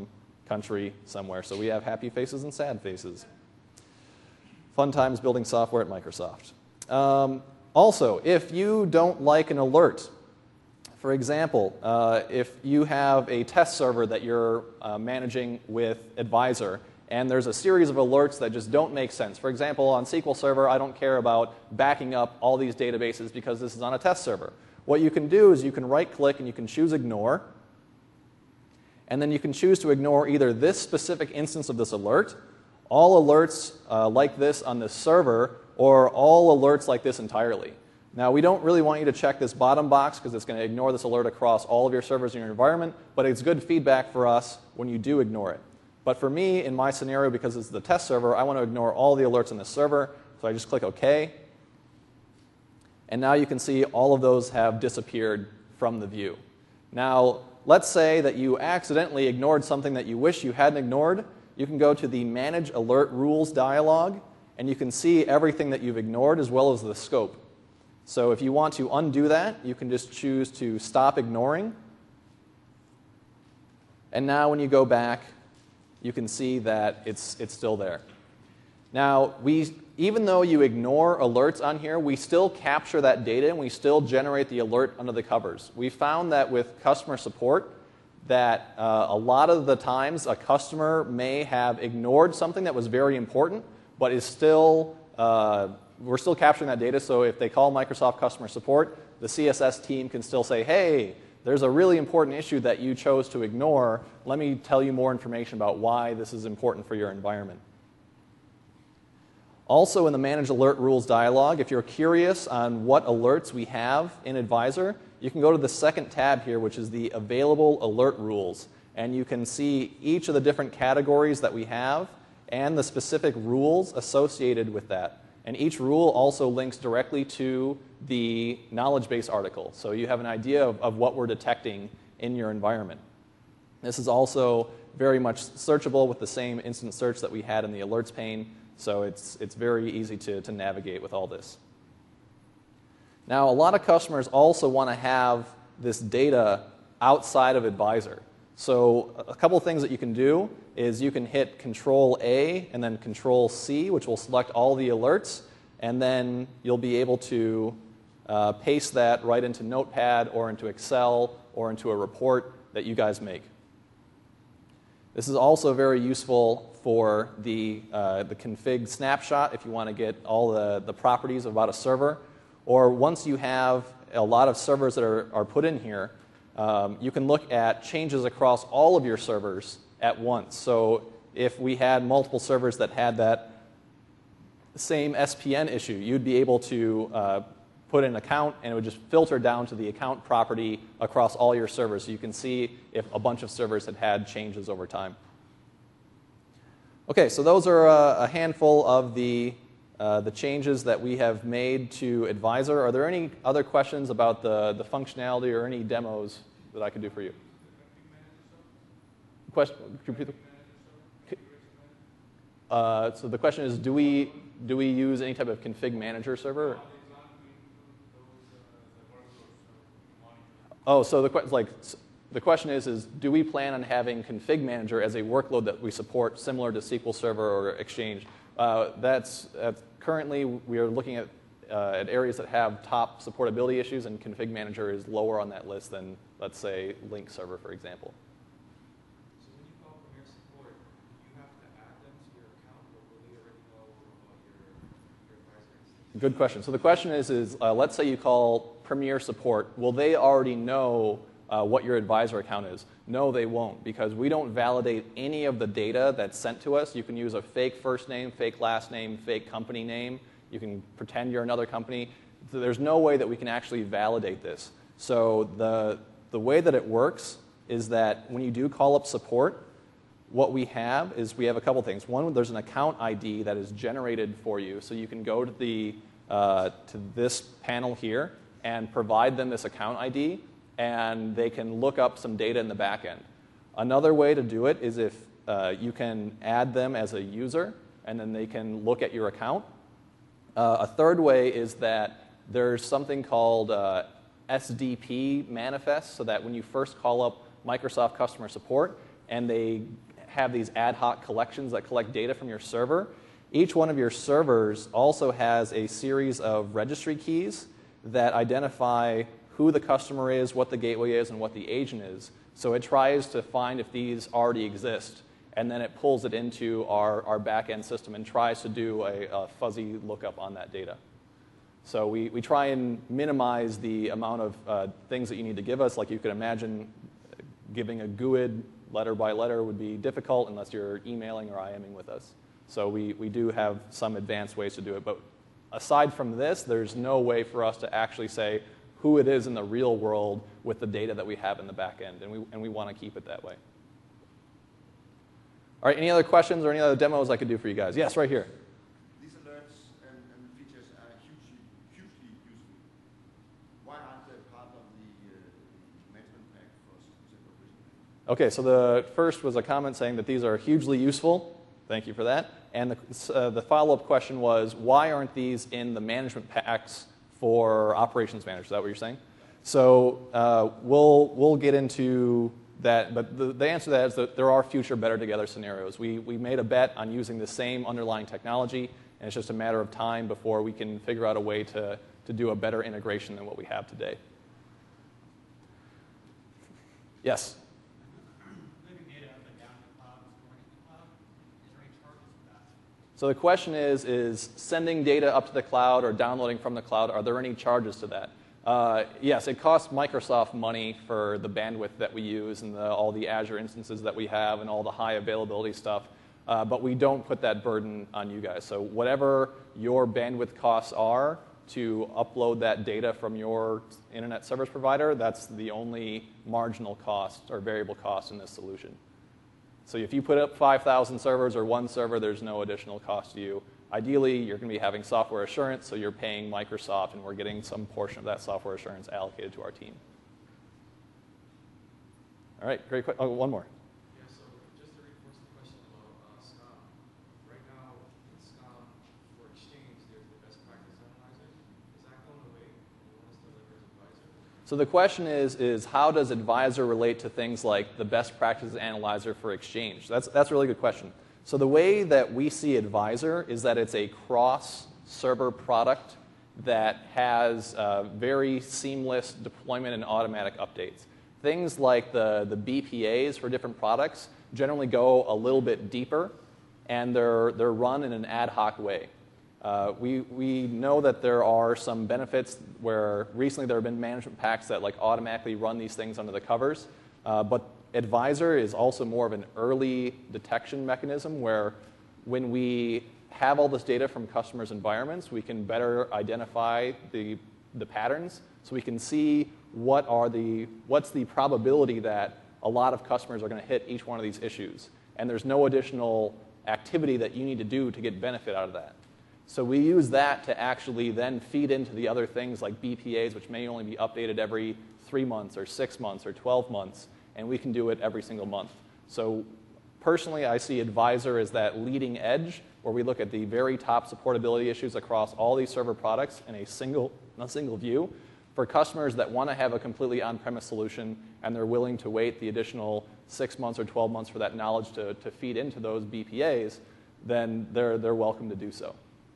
country somewhere. So we have happy faces and sad faces. Fun times building software at Microsoft. Also, if you don't like an alert, for example, if you have a test server that you're managing with Advisor, and there's a series of alerts that just don't make sense. For example, on SQL Server, I don't care about backing up all these databases because this is on a test server. What you can do is you can right-click and you can choose Ignore, and then you can choose to ignore either this specific instance of this alert, all alerts like this on this server, or all alerts like this entirely. Now, we don't really want you to check this bottom box because it's going to ignore this alert across all of your servers in your environment, but it's good feedback for us when you do ignore it. But for me, in my scenario, because it's the test server, I want to ignore all the alerts on this server, so I just click OK. And now you can see all of those have disappeared from the view. Now, let's say that you accidentally ignored something that you wish you hadn't ignored. You can go to the Manage Alert Rules dialog, and you can see everything that you've ignored as well as the scope. So if you want to undo that, you can just choose to stop ignoring. And now when you go back, you can see that it's still there. Now, even though you ignore alerts on here, we still capture that data and we still generate the alert under the covers. We found that with customer support that a lot of the times a customer may have ignored something that was very important, but is still, we're still capturing that data. So if they call Microsoft customer support, the CSS team can still say, hey, there's a really important issue that you chose to ignore. Let me tell you more information about why this is important for your environment. Also in the Manage Alert Rules dialog, if you're curious on what alerts we have in Advisor, you can go to the second tab here, which is the Available Alert Rules. And you can see each of the different categories that we have and the specific rules associated with that. And each rule also links directly to the knowledge base article. So you have an idea of what we're detecting in your environment. This is also very much searchable with the same instant search that we had in the alerts pane. So it's very easy to navigate with all this. Now, a lot of customers also want to have this data outside of Advisor. So a couple things that you can do is you can hit Control-A and then Control-C, which will select all the alerts, and then you'll be able to paste that right into Notepad or into Excel or into a report that you guys make. This is also very useful for the config snapshot if you want to get all the properties about a server. Or once you have a lot of servers that are put in here, you can look at changes across all of your servers at once. So if we had multiple servers that had that same SPN issue, you'd be able to put in an account, and it would just filter down to the account property across all your servers. So you can see if a bunch of servers had changes over time. OK, so those are a handful of the changes that we have made to Advisor. Are there any other questions about the functionality or any demos that I could do for you? Question? So the question is, do we use any type of config manager server? Oh, so the question is do we plan on having config manager as a workload that we support similar to SQL Server or Exchange? That's currently we are looking at areas that have top supportability issues, and config manager is lower on that list than, let's say, Link Server, for example.
So when you call Premier Support, you have to add them to your account, or will they already know about your Advisor instance?
Good question. So the question is let's say you call Premier Support. Will they already know what your Advisor account is? No, they won't, because we don't validate any of the data that's sent to us. You can use a fake first name, fake last name, fake company name. You can pretend you're another company. So there's no way that we can actually validate this. So the way that it works is that when you do call up support, what we have is we have a couple things. One, there's an account ID that is generated for you. So you can go to to this panel here and provide them this account ID, and they can look up some data in the back end. Another way to do it is if you can add them as a user, and then they can look at your account. A third way is that there's something called SDP manifest, so that when you first call up Microsoft customer support and they have these ad hoc collections that collect data from your server. Each one of your servers also has a series of registry keys that identify who the customer is, what the gateway is, and what the agent is. So it tries to find if these already exist, and then it pulls it into our back-end system and tries to do a fuzzy lookup on that data. So we try and minimize the amount of things that you need to give us. Like you could imagine, giving a GUID letter by letter would be difficult unless you're emailing or IMing with us. So we do have some advanced ways to do it. But aside from this, there's no way for us to actually say who it is in the real world with the data that we have in the back end, and we want to keep it that way. All right, any other questions or any other demos I could do for you guys? Yes, right here.
These alerts and features are hugely useful. Why aren't they part of the management pack for Simple Operation?
Okay, so the first was a comment saying that these are hugely useful. Thank you for that. And the follow-up question was, why aren't these in the management packs for operations managers? Is that what you're saying? So we'll get into that, but the answer to that is that there are future better together scenarios. We made a bet on using the same underlying technology, and it's just a matter of time before we can figure out a way to do a better integration than what we have today. Yes?
Moving data up and down the cloud, storing it in the cloud, is there any charges for that?
So the question is sending data up to the cloud or downloading from the cloud, are there any charges to that? Yes, it costs Microsoft money for the bandwidth that we use and all the Azure instances that we have and all the high availability stuff, but we don't put that burden on you guys. So whatever your bandwidth costs are to upload that data from your internet service provider, that's the only marginal cost or variable cost in this solution. So if you put up 5,000 servers or one server, there's no additional cost to you. Ideally, you're going to be having software assurance, so you're paying Microsoft, and we're getting some portion of that software assurance allocated to our team. All right, great question. Oh, one more.
Yeah, so just to reinforce the question about SCOM. Right now, in SCOM, for Exchange, there's the best practice analyzer. Is that going away? And what is delivered as Advisor?
So the question is how does Advisor relate to things like the best practices analyzer for Exchange? That's a really good question. So the way that we see Advisor is that it's a cross-server product that has very seamless deployment and automatic updates. Things like the BPAs for different products generally go a little bit deeper, and they're run in an ad hoc way. We know that there are some benefits where recently there have been management packs that automatically run these things under the covers, but Advisor is also more of an early detection mechanism where when we have all this data from customers' environments, we can better identify the patterns so we can see what's the probability that a lot of customers are going to hit each one of these issues. And there's no additional activity that you need to do to get benefit out of that. So we use that to actually then feed into the other things like BPAs, which may only be updated every 3 months or 6 months or 12 months. And we can do it every single month. So personally, I see Advisor as that leading edge where we look at the very top supportability issues across all these server products in a single view for customers that want to have a completely on-premise solution and they're willing to wait the additional 6 months or 12 months for that knowledge to feed into those BPAs, then they're welcome to do so.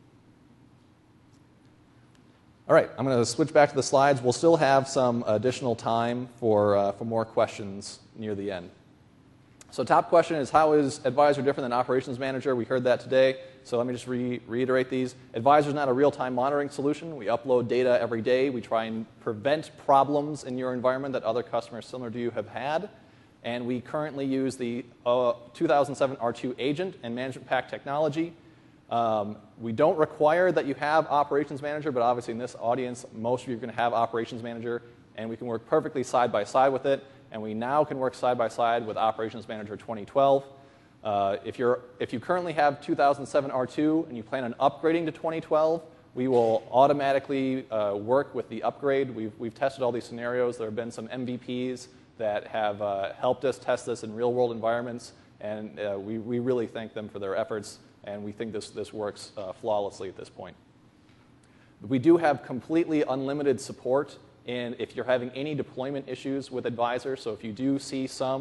All right, I'm going to switch back to the slides. We'll still have some additional time for more questions near the end. So top question is, how is Advisor different than Operations Manager? We heard that today, so let me just reiterate these. Advisor is not a real-time monitoring solution. We upload data every day. We try and prevent problems in your environment that other customers similar to you have had. And we currently use the 2007 R2 agent and management pack technology. We don't require that you have Operations Manager, but obviously in this audience, most of you are going to have Operations Manager, and we can work perfectly side by side with it. And we now can work side by side with Operations Manager 2012. If you currently have 2007 R2 and you plan on upgrading to 2012, we will automatically work with the upgrade. We've tested all these scenarios. There have been some MVPs that have helped us test this in real-world environments, and we really thank them for their efforts. And we think this works flawlessly at this point. We do have completely unlimited support if you're having any deployment issues with Advisor. So if you do see some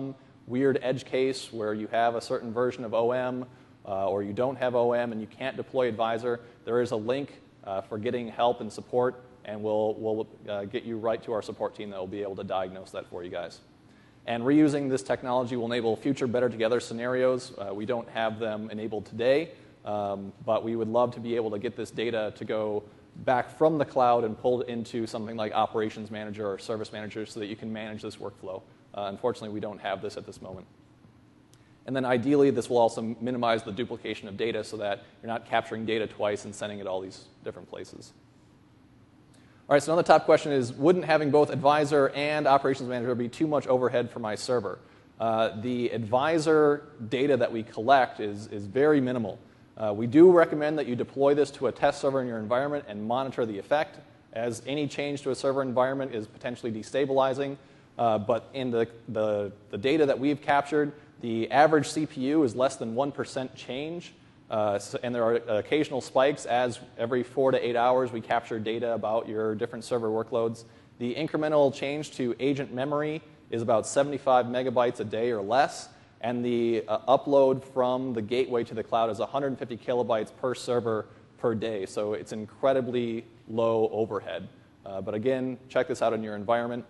weird edge case where you have a certain version of OM or you don't have OM and you can't deploy Advisor, there is a link for getting help and support, and we'll get you right to our support team that will be able to diagnose that for you guys. And reusing this technology will enable future better together scenarios. We don't have them enabled today, but we would love to be able to get this data to go back from the cloud and pulled into something like Operations Manager or Service Manager so that you can manage this workflow. Unfortunately, we don't have this at this moment. And then ideally, this will also minimize the duplication of data so that you're not capturing data twice and sending it all these different places. All right, so another top question is, wouldn't having both Advisor and Operations Manager be too much overhead for my server? The Advisor data that we collect is very minimal. We do recommend that you deploy this to a test server in your environment and monitor the effect, as any change to a server environment is potentially destabilizing. But in the data that we've captured, the average CPU is less than 1% change. And there are occasional spikes as every 4 to 8 hours we capture data about your different server workloads. The incremental change to agent memory is about 75 megabytes a day or less. And the upload from the gateway to the cloud is 150 kilobytes per server per day. So it's incredibly low overhead. But again, check this out in your environment.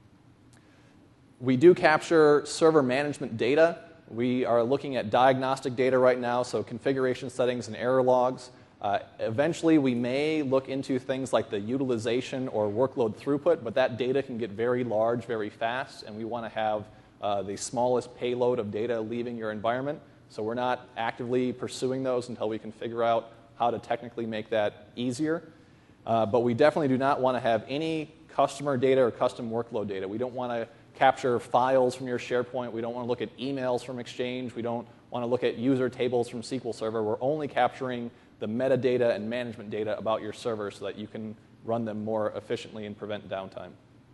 We do capture server management data. We are looking at diagnostic data right now, so configuration settings and error logs. Eventually, we may look into things like the utilization or workload throughput, but that data can get very large very fast, and we want to have the smallest payload of data leaving your environment. So we're not actively pursuing those until we can figure out how to technically make that easier. But we definitely do not want to have any customer data or custom workload data. We don't want to capture files from your SharePoint. We don't want to look at emails from Exchange. We don't want to look at user tables from SQL Server. We're only capturing the metadata and management data about your server so that you can run them more efficiently and prevent downtime.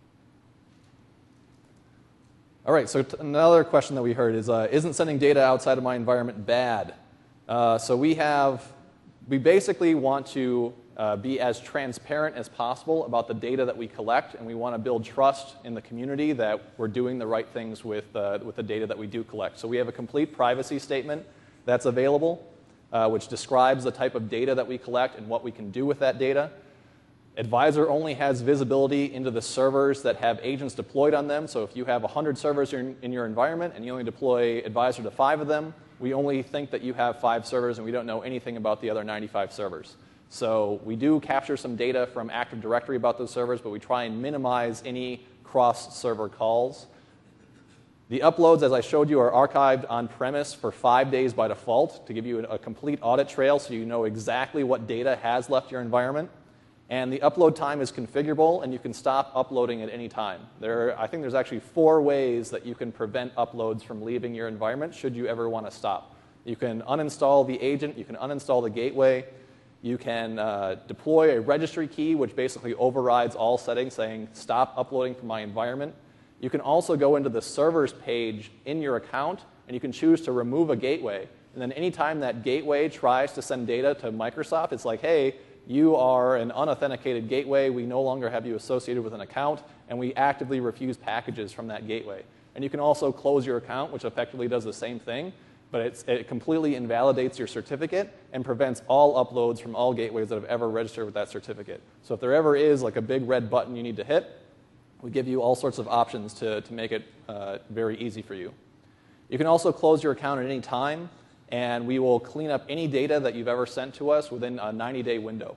All right, so another question that we heard is, isn't sending data outside of my environment bad? So we basically want to be as transparent as possible about the data that we collect, and we want to build trust in the community that we're doing the right things with the data that we do collect. So we have a complete privacy statement that's available, which describes the type of data that we collect and what we can do with that data. Advisor only has visibility into the servers that have agents deployed on them. So if you have 100 servers in your environment and you only deploy Advisor to 5 of them, we only think that you have 5 servers and we don't know anything about the other 95 servers. So we do capture some data from Active Directory about those servers, but we try and minimize any cross-server calls. The uploads, as I showed you, are archived on-premise for 5 days by default to give you a complete audit trail so you know exactly what data has left your environment. And the upload time is configurable, and you can stop uploading at any time. I think there's actually 4 ways that you can prevent uploads from leaving your environment should you ever want to stop. You can uninstall the agent. You can uninstall the gateway. You can deploy a registry key, which basically overrides all settings saying, stop uploading from my environment. You can also go into the servers page in your account, and you can choose to remove a gateway. And then anytime that gateway tries to send data to Microsoft, it's like, hey, you are an unauthenticated gateway. We no longer have you associated with an account, and we actively refuse packages from that gateway. And you can also close your account, which effectively does the same thing, but it completely invalidates your certificate and prevents all uploads from all gateways that have ever registered with that certificate. So if there ever is like a big red button you need to hit, we give you all sorts of options to make it very easy for you. You can also close your account at any time, and we will clean up any data that you've ever sent to us within a 90-day window.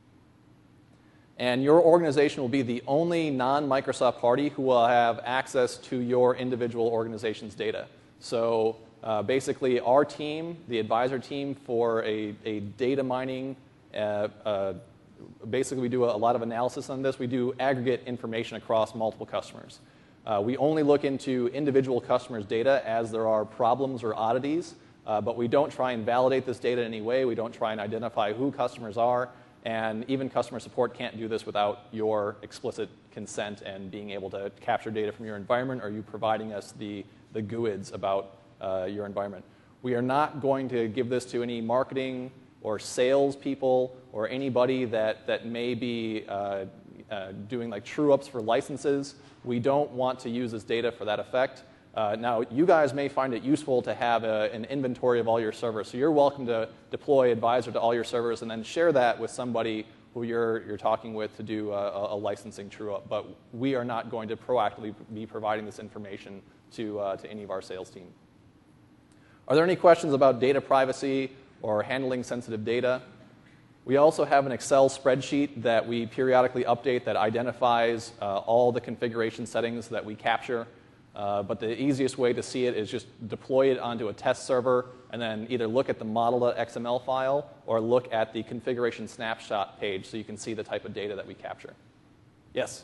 And your organization will be the only non-Microsoft party who will have access to your individual organization's data. So basically, our team, the Advisor team, for a data mining, basically we do a lot of analysis on this. We do aggregate information across multiple customers. We only look into individual customers' data as there are problems or oddities. But we don't try and validate this data in any way. We don't try and identify who customers are. And even customer support can't do this without your explicit consent and being able to capture data from your environment or you providing us the GUIDs about your environment. We are not going to give this to any marketing or sales people or anybody that may be doing like true-ups for licenses. We don't want to use this data for that effect. Now, you guys may find it useful to have an inventory of all your servers, so you're welcome to deploy Advisor to all your servers and then share that with somebody who you're talking with to do a licensing true-up. But we are not going to proactively be providing this information to any of our sales team. Are there any questions about data privacy or handling sensitive data? We also have an Excel spreadsheet that we periodically update that identifies all the configuration settings that we capture. But the easiest way to see it is just deploy it onto a test server and then either look at the model.xml file or look at the configuration snapshot page so you can see the type of data that we capture. Yes?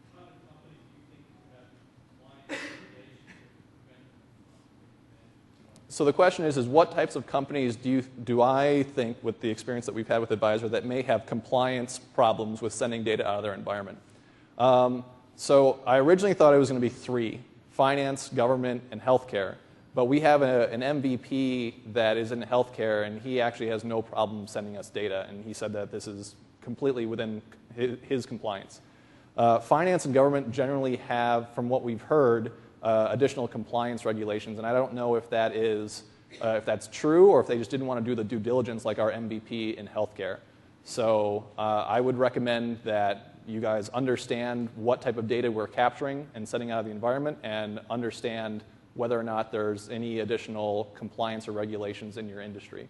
So the question is what types of companies do I think, with the experience that we've had with Advisor, that may have compliance problems with sending data out of their environment? So I originally thought it was going to be 3. Finance, government, and healthcare. But we have an MVP that is in healthcare, and he actually has no problem sending us data, and he said that this is completely within his compliance. Finance and government generally have, from what we've heard, additional compliance regulations, and I don't know if that's true or if they just didn't want to do the due diligence like our MVP in healthcare. So I would recommend that you guys understand what type of data we're capturing and sending out of the environment and understand whether or not there's any additional compliance or regulations in your industry.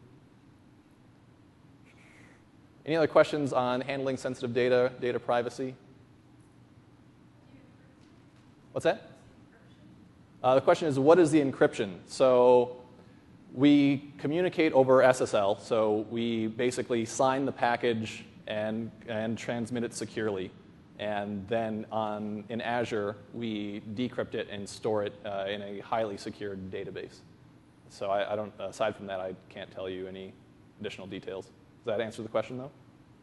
Any other questions on handling sensitive data, data privacy? What's that? The question is, what is the encryption? So we communicate over SSL, so we basically sign the package and transmit it securely. And then in Azure, we decrypt it and store it in a highly secured database. So I don't, aside from that, I can't tell you any additional details. Does that answer the question, though?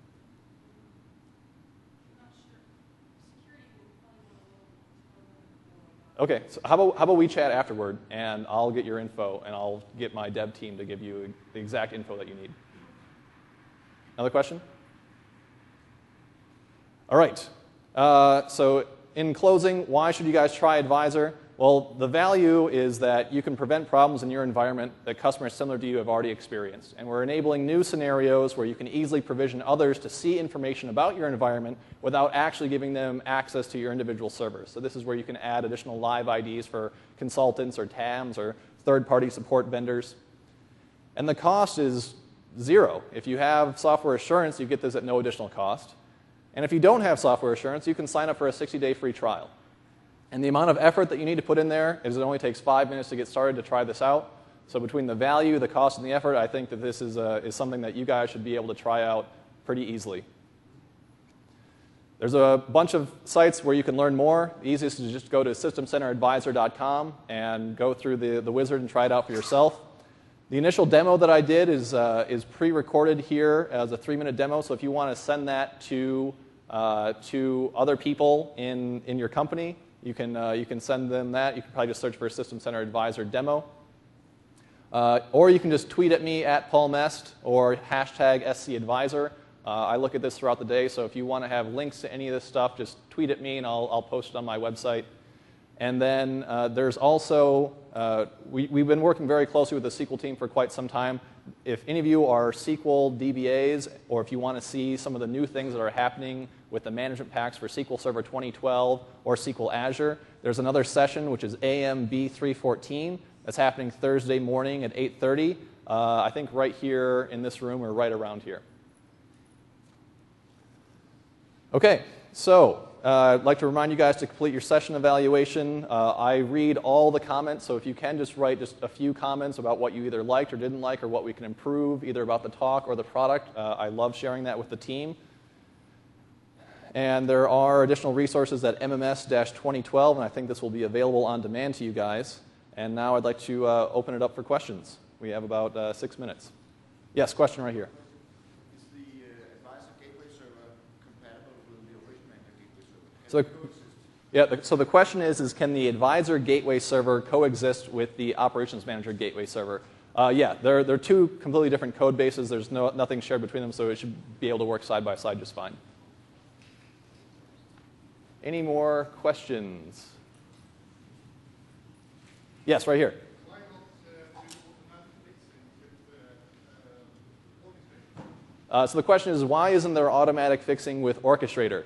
Okay, so how about we chat afterward, and I'll get your info, and I'll get my dev team to give you the exact info that you need. Another question? All right. So in closing, why should you guys try Advisor? Well, the value is that you can prevent problems in your environment that customers similar to you have already experienced. And we're enabling new scenarios where you can easily provision others to see information about your environment without actually giving them access to your individual servers. So this is where you can add additional live IDs for consultants or TAMs or third-party support vendors. And the cost is 0. If you have software assurance, you get this at no additional cost. And if you don't have software assurance, you can sign up for a 60-day free trial. And the amount of effort that you need to put in there is it only takes 5 minutes to get started to try this out. So between the value, the cost, and the effort, I think that this is something that you guys should be able to try out pretty easily. There's a bunch of sites where you can learn more. The easiest is just go to systemcenteradvisor.com and go through the wizard and try it out for yourself. The initial demo that I did is pre-recorded here as a 3-minute demo, so if you want to send that to other people in your company, you can send them that. You can probably just search for System Center Advisor demo. Or you can just tweet at me at Paul Mest or hashtag SCAdvisor. I look at this throughout the day, so if you want to have links to any of this stuff, just tweet at me and I'll post it on my website. And then there's also, we've been working very closely with the SQL team for quite some time. If any of you are SQL DBAs, or if you want to see some of the new things that are happening with the management packs for SQL Server 2012 or SQL Azure, there's another session, which is AMB 314. That's happening Thursday morning at 8:30. I think right here in this room or right around here. Okay, so I'd like to remind you guys to complete your session evaluation. I read all the comments, so if you can just write just a few comments about what you either liked or didn't like or what we can improve, either about the talk or the product. I love sharing that with the team. And there are additional resources at MMS-2012, and I think this will be available on demand to you guys. And now I'd like to open it up for questions. We have about 6 minutes. Yes, question right here.
Is the Advisor Gateway Server compatible with the Originator Gateway Server?
So, yeah, so the question is can the Advisor Gateway Server coexist with the Operations Manager Gateway Server? Yeah, they're two completely different code bases. There's nothing shared between them, so it should be able to work side by side just fine. Any more questions? Yes, right here.
Why not do automatic fixing with orchestrator?
So the question is, why isn't there automatic fixing with Orchestrator?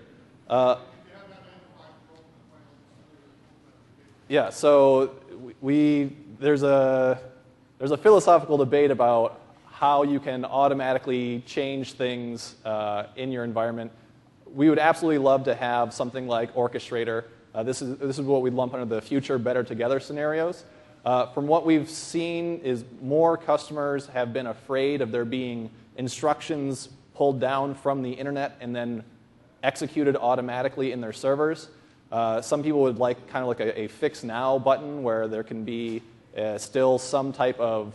Yeah, so there's a philosophical debate about how you can automatically change things in your environment. We would absolutely love to have something like Orchestrator. This is what we'd lump under the future better together scenarios. From what we've seen is more customers have been afraid of there being instructions pulled down from the internet and then executed automatically in their servers. Some people would like kind of like a fix now button where there can be still some type of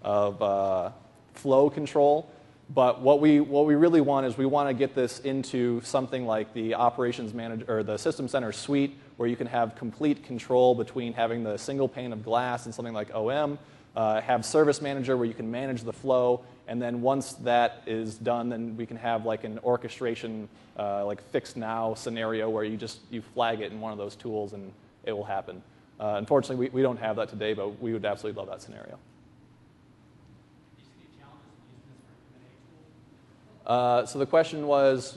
flow control. But what we really want is we want to get this into something like the operations manager or the System Center suite, where you can have complete control between having the single pane of glass and something like OM, have Service Manager where you can manage the flow, and then once that is done, then we can have like an orchestration, like fix now scenario where you flag it in one of those tools and it will happen. Unfortunately, we don't have that today, but we would absolutely love that scenario. So the question was,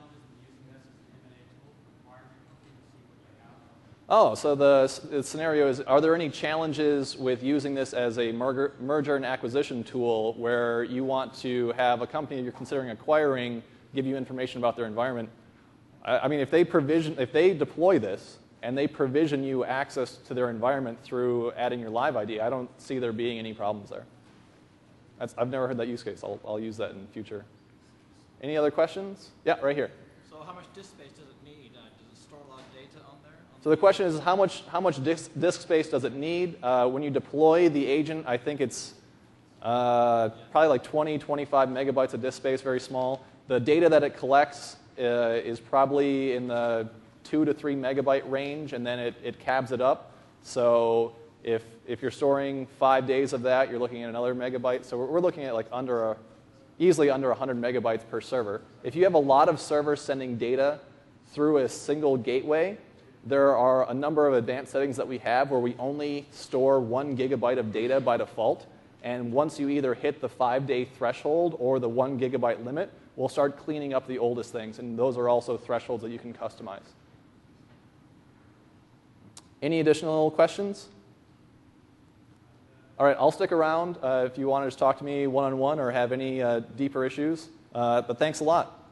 so the scenario is, are there any challenges with using this as a merger and acquisition tool where you want to have a company you're considering acquiring give you information about their environment? I mean, if they deploy this and they provision you access to their environment through adding your Live ID, I don't see there being any problems there. I've never heard that use case. I'll use that in the future. Any other questions? Yeah, right here.
So how much disk space does it need? Does it store a lot of data on there?
So the question is, how much disk space does it need? When you deploy the agent, I think it's probably like 20, 25 megabytes of disk space, very small. The data that it collects is probably in the 2 to 3 megabyte range, and then it cabs it up. So if you're storing 5 days of that, you're looking at another megabyte. So we're looking at like easily under 100 megabytes per server. If you have a lot of servers sending data through a single gateway, there are a number of advanced settings that we have where we only store 1 gigabyte of data by default. And once you either hit the 5-day threshold or the 1 gigabyte limit, we'll start cleaning up the oldest things. And those are also thresholds that you can customize. Any additional questions? All right, I'll stick around if you want to just talk to me one-on-one or have any deeper issues. But thanks a lot.